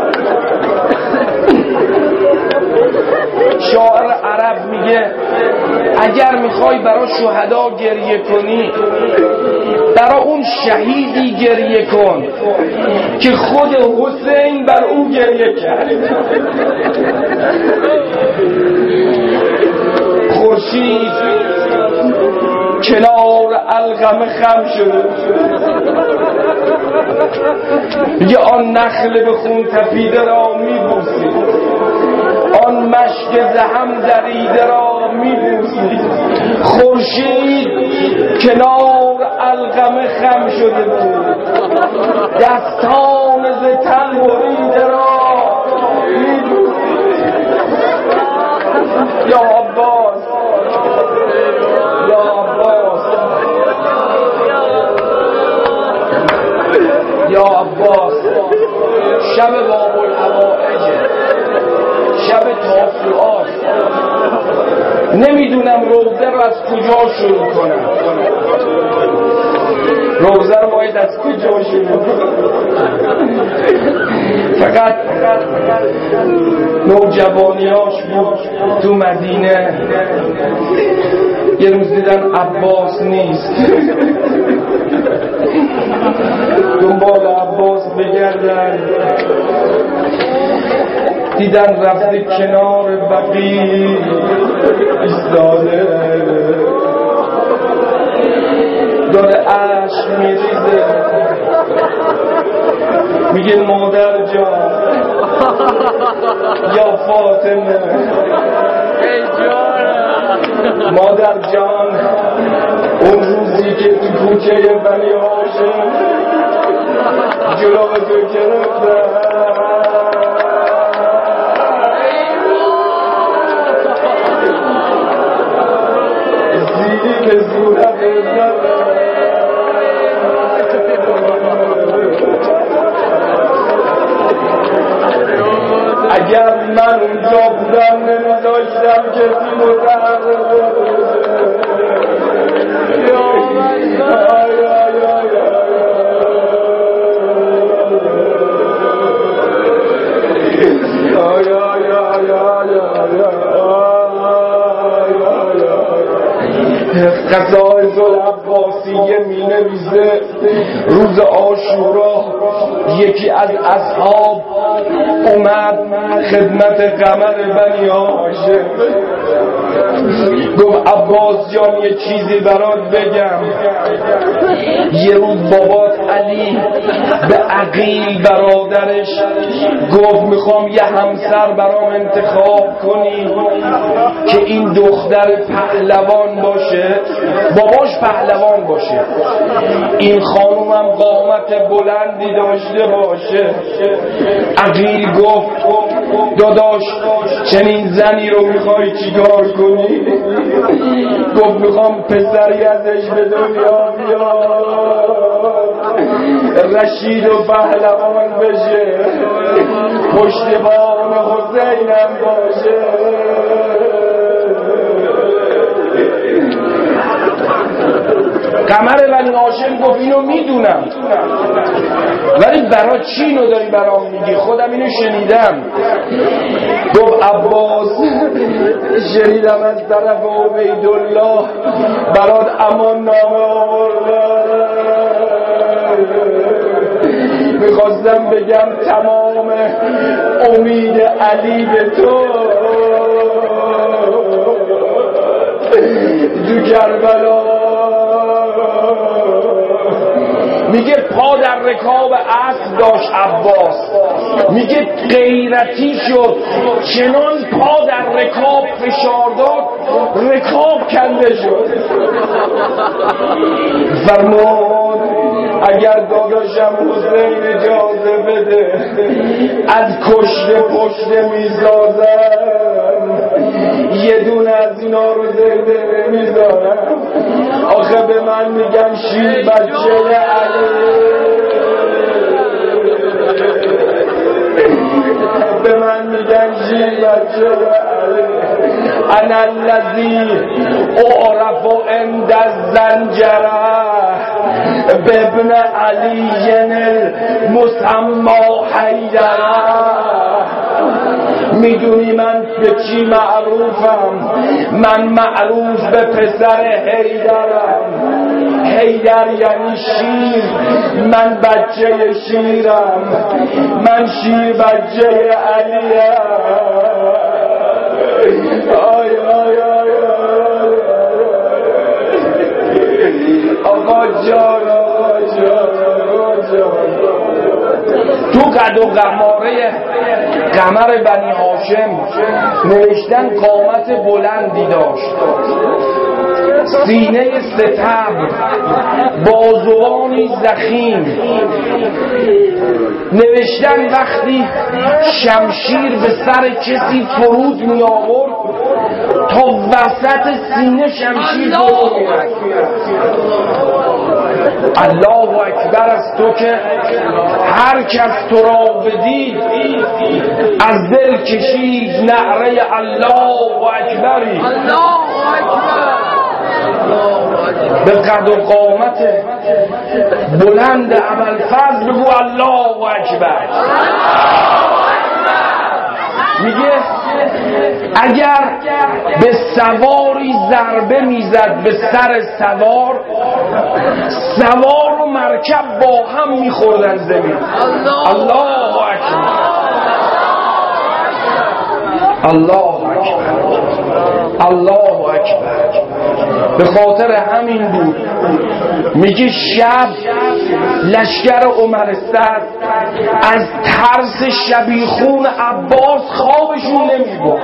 [SPEAKER 1] شاعر عرب میگه اگر میخوای برای شهدا گریه کنی برای اون شهیدی گریه کن که خود حسین بر او گریه کرد. خورشید کنار علقمه خم شد، میگه آن نخل به خون تپیده را میبوسید، آن مشک زهم دریده را می‌بوسید. خورشید کنار القمه خم شده بود، دستان ز تن بریده را می‌بوسید. یا عباس، یا عباس، یا عباس. شب باب الحوائج، شب تاسوعات، نمیدونم روزه رو از کجا شروع کنم. روزه رو باید از کجا شروع کنم؟ فقط نوجوانیاش بود تو مدینه. یه روز دیدن عباس نیست، دنبال عباس بگردن، دیدن رفته کنار بقیع ایستاده، داره عشق میریزه، میگه مادر جان، یا فاطمه، مادر جان، اون روزی که تو کوچه بنی هاشم جلو تو گرفتم، زیدی به صورت زدم، اگر من اونجا بودم نمیداشتم کسی متحرک. قصائد العباسیه می نویسه روز عاشورا یکی از اصحاب اومد خدمت قمر بنی هاشم، گفت عباس جان یه چیزی برات بگم. یه روز بابات علی به عقیل برادرش گفت میخوام یه همسر برام انتخاب کنی که این دختر پهلوان باشه، باباش پهلوان باشه، این خانومم قامت بلندی داشته باشه. عقیل گفت داداش چنین زنی رو میخوای چیکار کنی؟ گفت میخوام پسری ازش به دنیا بیاد، رشید و پهلوان بشه، پشتبان حسینم باشه. قمر بنی هاشم گفت اینو میدونم، ولی برای چی اینو داری برام میگی؟ خودم اینو شنیدم. گفت عباس شنیدم از طرف عبیدالله برات امان نامه آوردن، میخواستم بگم تمام امید علی به تو تو کربلا. میگه پا در رکاب اسب داشت عباس، میگه غیرتی شد، چنان پا در رکاب فشار داد رکاب کنده شد. فرمود اگر داداشم حسین اجازه بده از کشته پشته میسازم، یه دونه از اینا رو زنده نمیذارم. آخه به من میگن شیر بچه علی، به من میگن شیر بچه علی. انا الذی اعرف عند الزنجره بابن علی المسمی حیدره. میدونی من به چی معروفم؟ من معروف به پسر حیدرم. حیدر یعنی شیر، من بچه شیرم، من شیر بچه علیم. آی آی آی آقا جان، آقا جان، آقا جان. تو قد و قماره قمر بنی هاشم نوشتن قامت بلندی داشت، سینه ستبر، بازوانی ضخیم. نوشتن وقتی شمشیر به سر کسی فرود می آورد تا وسط سینه شمشیر فرود می رفت. الله اکبر از تو که هر کس تو را بدید از دل کشید نعره الله اکبری. به قد و قامت بلند ابوالفضل بگو الله اکبر. میگه اگر به سواری ضربه میزد به سر سوار، سوار و مرکب با هم میخوردن زمین. الله اکبر، الله اکبر، الله اکبر. به خاطر همین بود میگه شب لشکر عمر سعد از ترس شبیخون عباس خوابشون نمیبرد.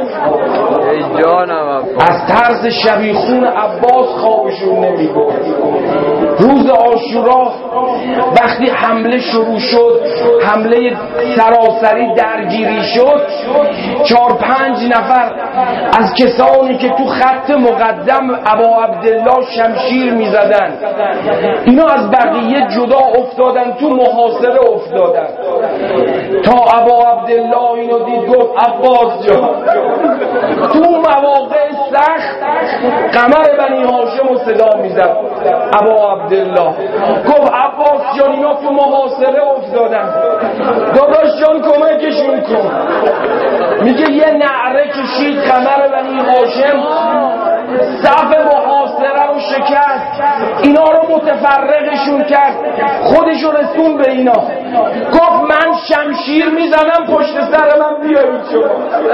[SPEAKER 1] از ترس شبیخون عباس خوابشون نمیبرد. روز عاشورا وقتی حمله شروع شد، حمله سراسری درگیری شد، چهار پنج نفر از کسانی که تو خط مقدم ابا عبدالله شمشیر میزدن، اینا از بقیه جدا افتادن، تو محاصره افتادن. تا ابا عبدالله اینو دید گفت عباس جان، تو مواقع سخت قمر بنی هاشم رو صدا میزد. ابا عبدالله گفت عباس جان اینا تو محاصره افتادن، داداش جان کمکشون کن. میگه یه نعره کشید قمر بنی هاشم، صف محاصره رو شکست، اینا رو متفرقشون کرد، خودشو رسون به اینا. گفت من شمشیر میزنم پشت سر من بیارید شما.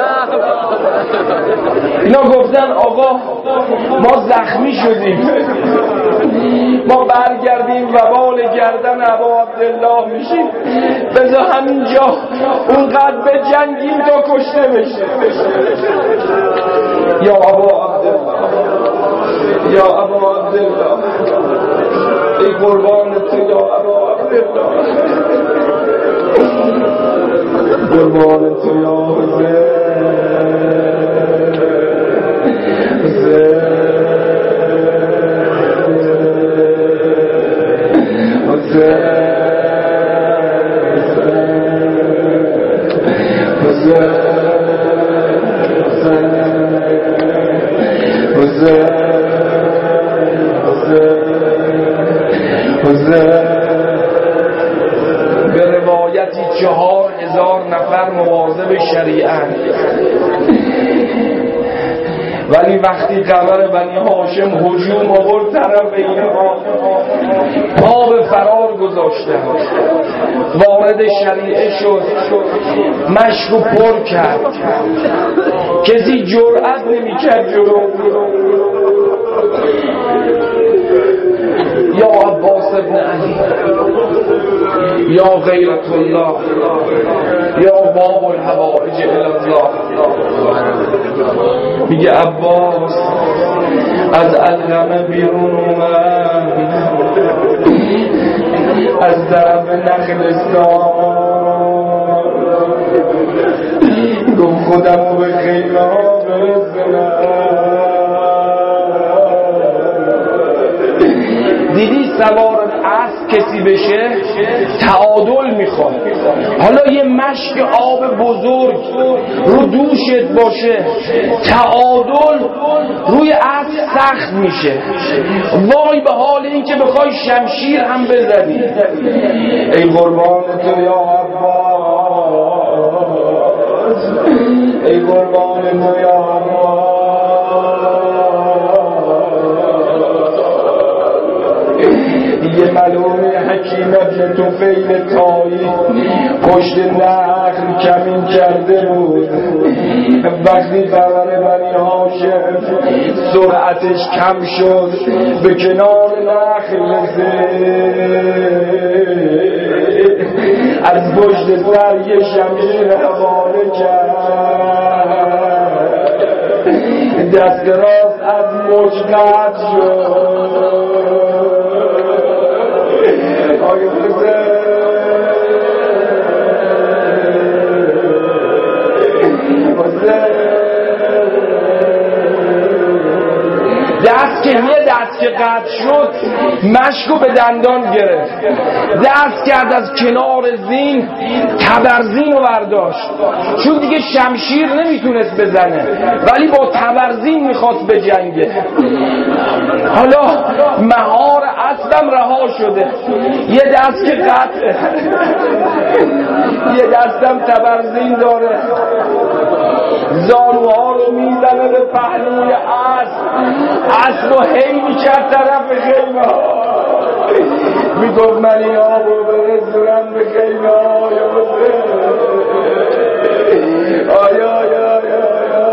[SPEAKER 1] اینا گفتن آقا ما زخمی شدیم، ما برگردیم و بال گردن ابا عبدالله میشیم، بذار همینجا اونقدر به جنگیم تا کشته بشه. یا ابا عبدالله، یا ابا عبدالله، ای قربان تو یا ابا عبدالله، قربان تو یا حسین، به روایتی چهار هزار نفر مواظب شریعت، ولی وقتی قمر بنی هاشم هجوم آورد طرف اینها، پا به فرار گذاشتن، وارد شریعه شد، مشک و پر کرد، کسی جرأت نمی کرد جلو. یا عباس ابن علی، یا غیرت الله، یا باب الحوائج الله. میگه عباس از علقمه بیرون اومد، از طرف نخلستان، گفت خودم به خیمه ها برسنم. دیدی سوار اسب کسی بشه تعادل میخواد. حالا یه مشک آب بزرگ رو دوشت باشه، تعادل روی اسب سخت میشه. وای به حال این که بخوای شمشیر هم بزنی. ای قربان تو یا عباس، ای قربان تو یا عباس، یه ملوم حکیم ابن طفیل تایی پشت نخل کمین کرده بود. وقتی قمر بنی هاشم سرعتش کم شد به کنار نخل رسید،
[SPEAKER 2] از پشت سر یه شمشیر حواله کرد، دست راست از مچ قطع شد. آیا دست که یه دست که قطع شد مشکو به دندان گرفت، دست کرد از کنار زین تبرزین رو برداشت، چون دیگه شمشیر نمیتونست بزنه ولی با تبرزین میخواست به جنگه. حالا مهار اسبم رها شده، یه دست که قطعه یه دستم تبرزین داره، زانوها رو میزنه به پهلوی اسب، اسب رو هی میکرد طرف خیمه ها، میگفت من این آب رو برسونم به خیمه ها، آیا آیا آیا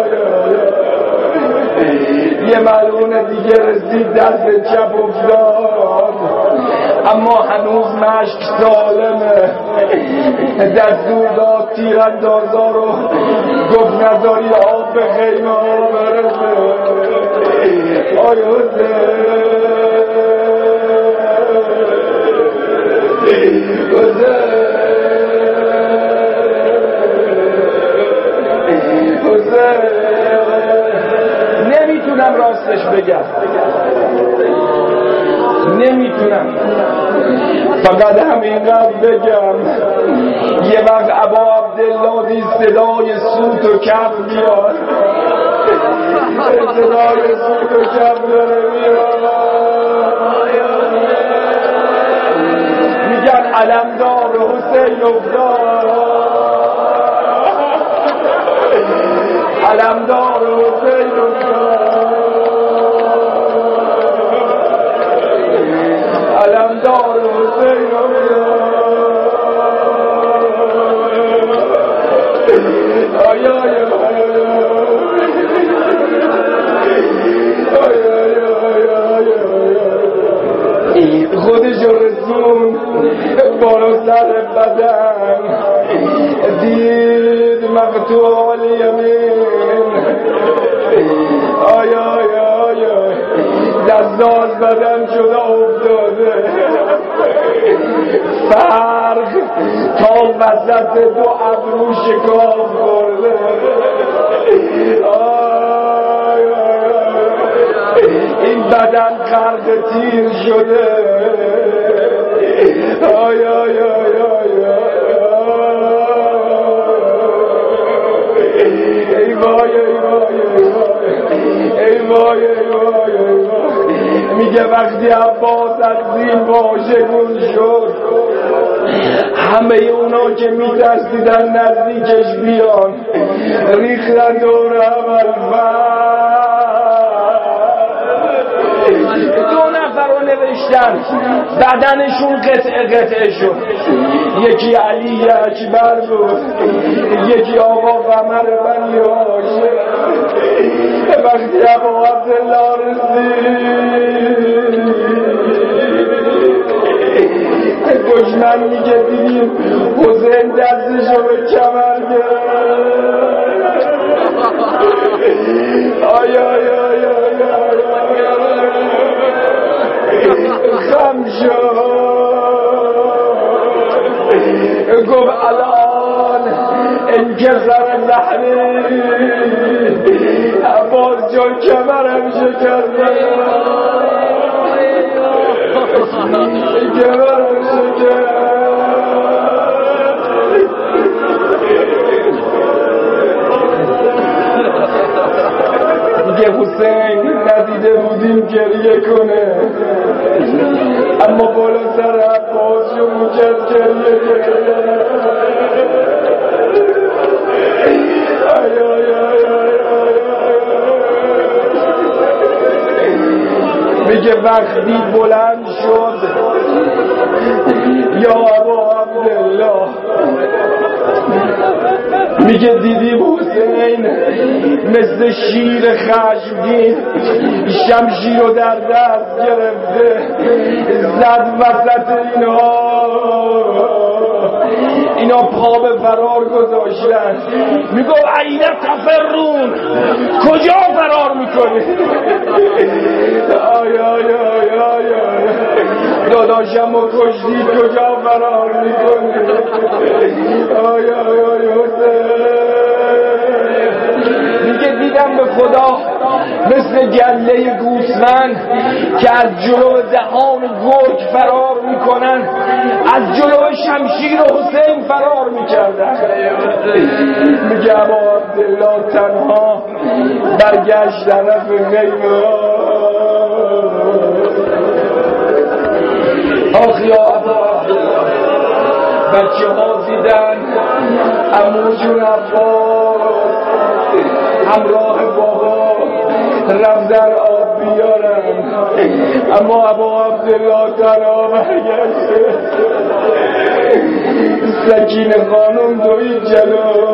[SPEAKER 2] یه ملعون دیگه رسید دست چپ افتاد، اما هنوز مشک سالمه، دستور داد تیراندازا رو، گفت نذاری آب به خیمه ها برسه. آی حسین حسین نمیتونم راستش بگم، نمیتونم، فقط همینقدر بگم یه وقت ابا عبدالله صدای سوت و کف میاد، صدای سوت و کف داره میاد، میگن علمدار حسین افتاد، علمدار حسین افتاد، علمدار حسین افتاد. آیا آیا خودش رسون بالا سر بدن، دید مقطوع الیمین، آیا آیا آیا دستاز بدن شده افتاده، فرق تا وسط دو ابرو شکاف برده، این بدن خرد تیر شده، آی آی آی آی ای وای ای وای ای وای ای وای ای وای. میگه وقتی عباس از زین واژگون شد، همه اونا که میترسیدن نزدیکش بیان ریختن دور هم دو نفر رو نوشتن بدنشون قطعه قطعه شد، یکی علی اکبر بود، یکی آقا قمر بنی هاشم. وقتی ابا عبدالله رسید دشمن میگه دیدیم حسین دستشو به کمر گرفت، آی آی آی آی خم شد، گفت الان انکسر لحنی، عباس جان کمرم شکرده، کمرم شکرده. میگه حسین ندیده بودیم گریه کنه، اما بالا سر عباس شروع کرد گریه کنه. آی آی آی میگه وقتی بلند شد یا ابا عبدالله، میگه دیدیم حسین مثل شیر خشمگین شمشیر رو در دست گرفته، زد وسط اینها، اینا پا به فرار گذاشتن. میگو عین تفرون، کجا فرار میکنی؟ آی آی آی آی آی داداشم و کشتی، کجا فرار میکنی؟ آی آی آی میگه دیدم به خدا مثل گله گوسفند که از جلو دهان گرگ فرار میکنن، از جلو شمشیر حسین فرار میکردن. میگه ابا عبدالله تنها برگشت طرف میدان. آخ یا ابا عبدالله، بچه ها دیدن عمو جون عباس همراه بابا رفتن آب بیارن، اما ابا عبدالله تنها برگشته. سکینه خانم دوید جلو،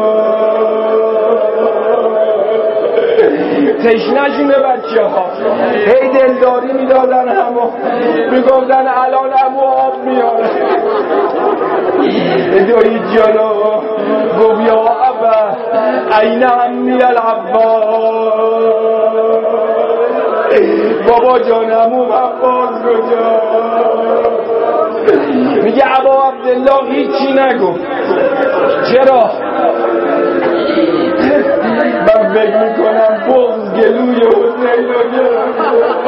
[SPEAKER 2] تشنه‌شونه بچه ها هی دلداری میدادن، همو میگفتن الان همو آب میاره. دوید جلو گفت یا ابا این عمی العباس، بابا جان همو عباس کجا؟ میگه ابا عبدالله هیچی نگفت. چرا؟ من فکر میکنم بغض گلوی حسین رو گرفت،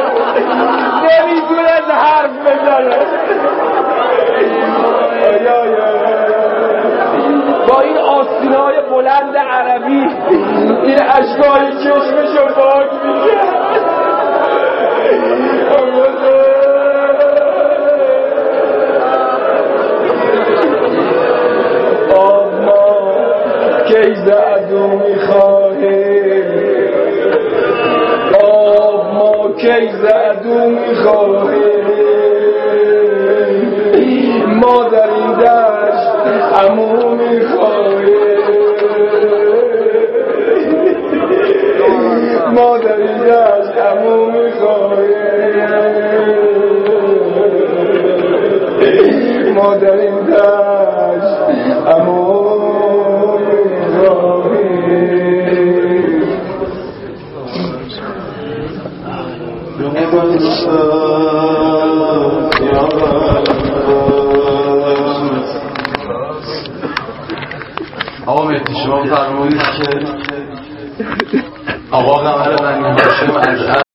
[SPEAKER 2] نمیتونه حرف بزنه. با این آستینای بلند عربی این اشکای چشمشو پاک میشه. آب ما کی زعدو میخواهیم، آب ما کی زعدو میخواهیم، ما در این دشت عمو میخواهیم، ما در این دشت عمو میخواهیم، ما در این دشت عمو میخواهیم.
[SPEAKER 3] آقا مهدی شما فرمودید که آقا قمر بنی هاشم از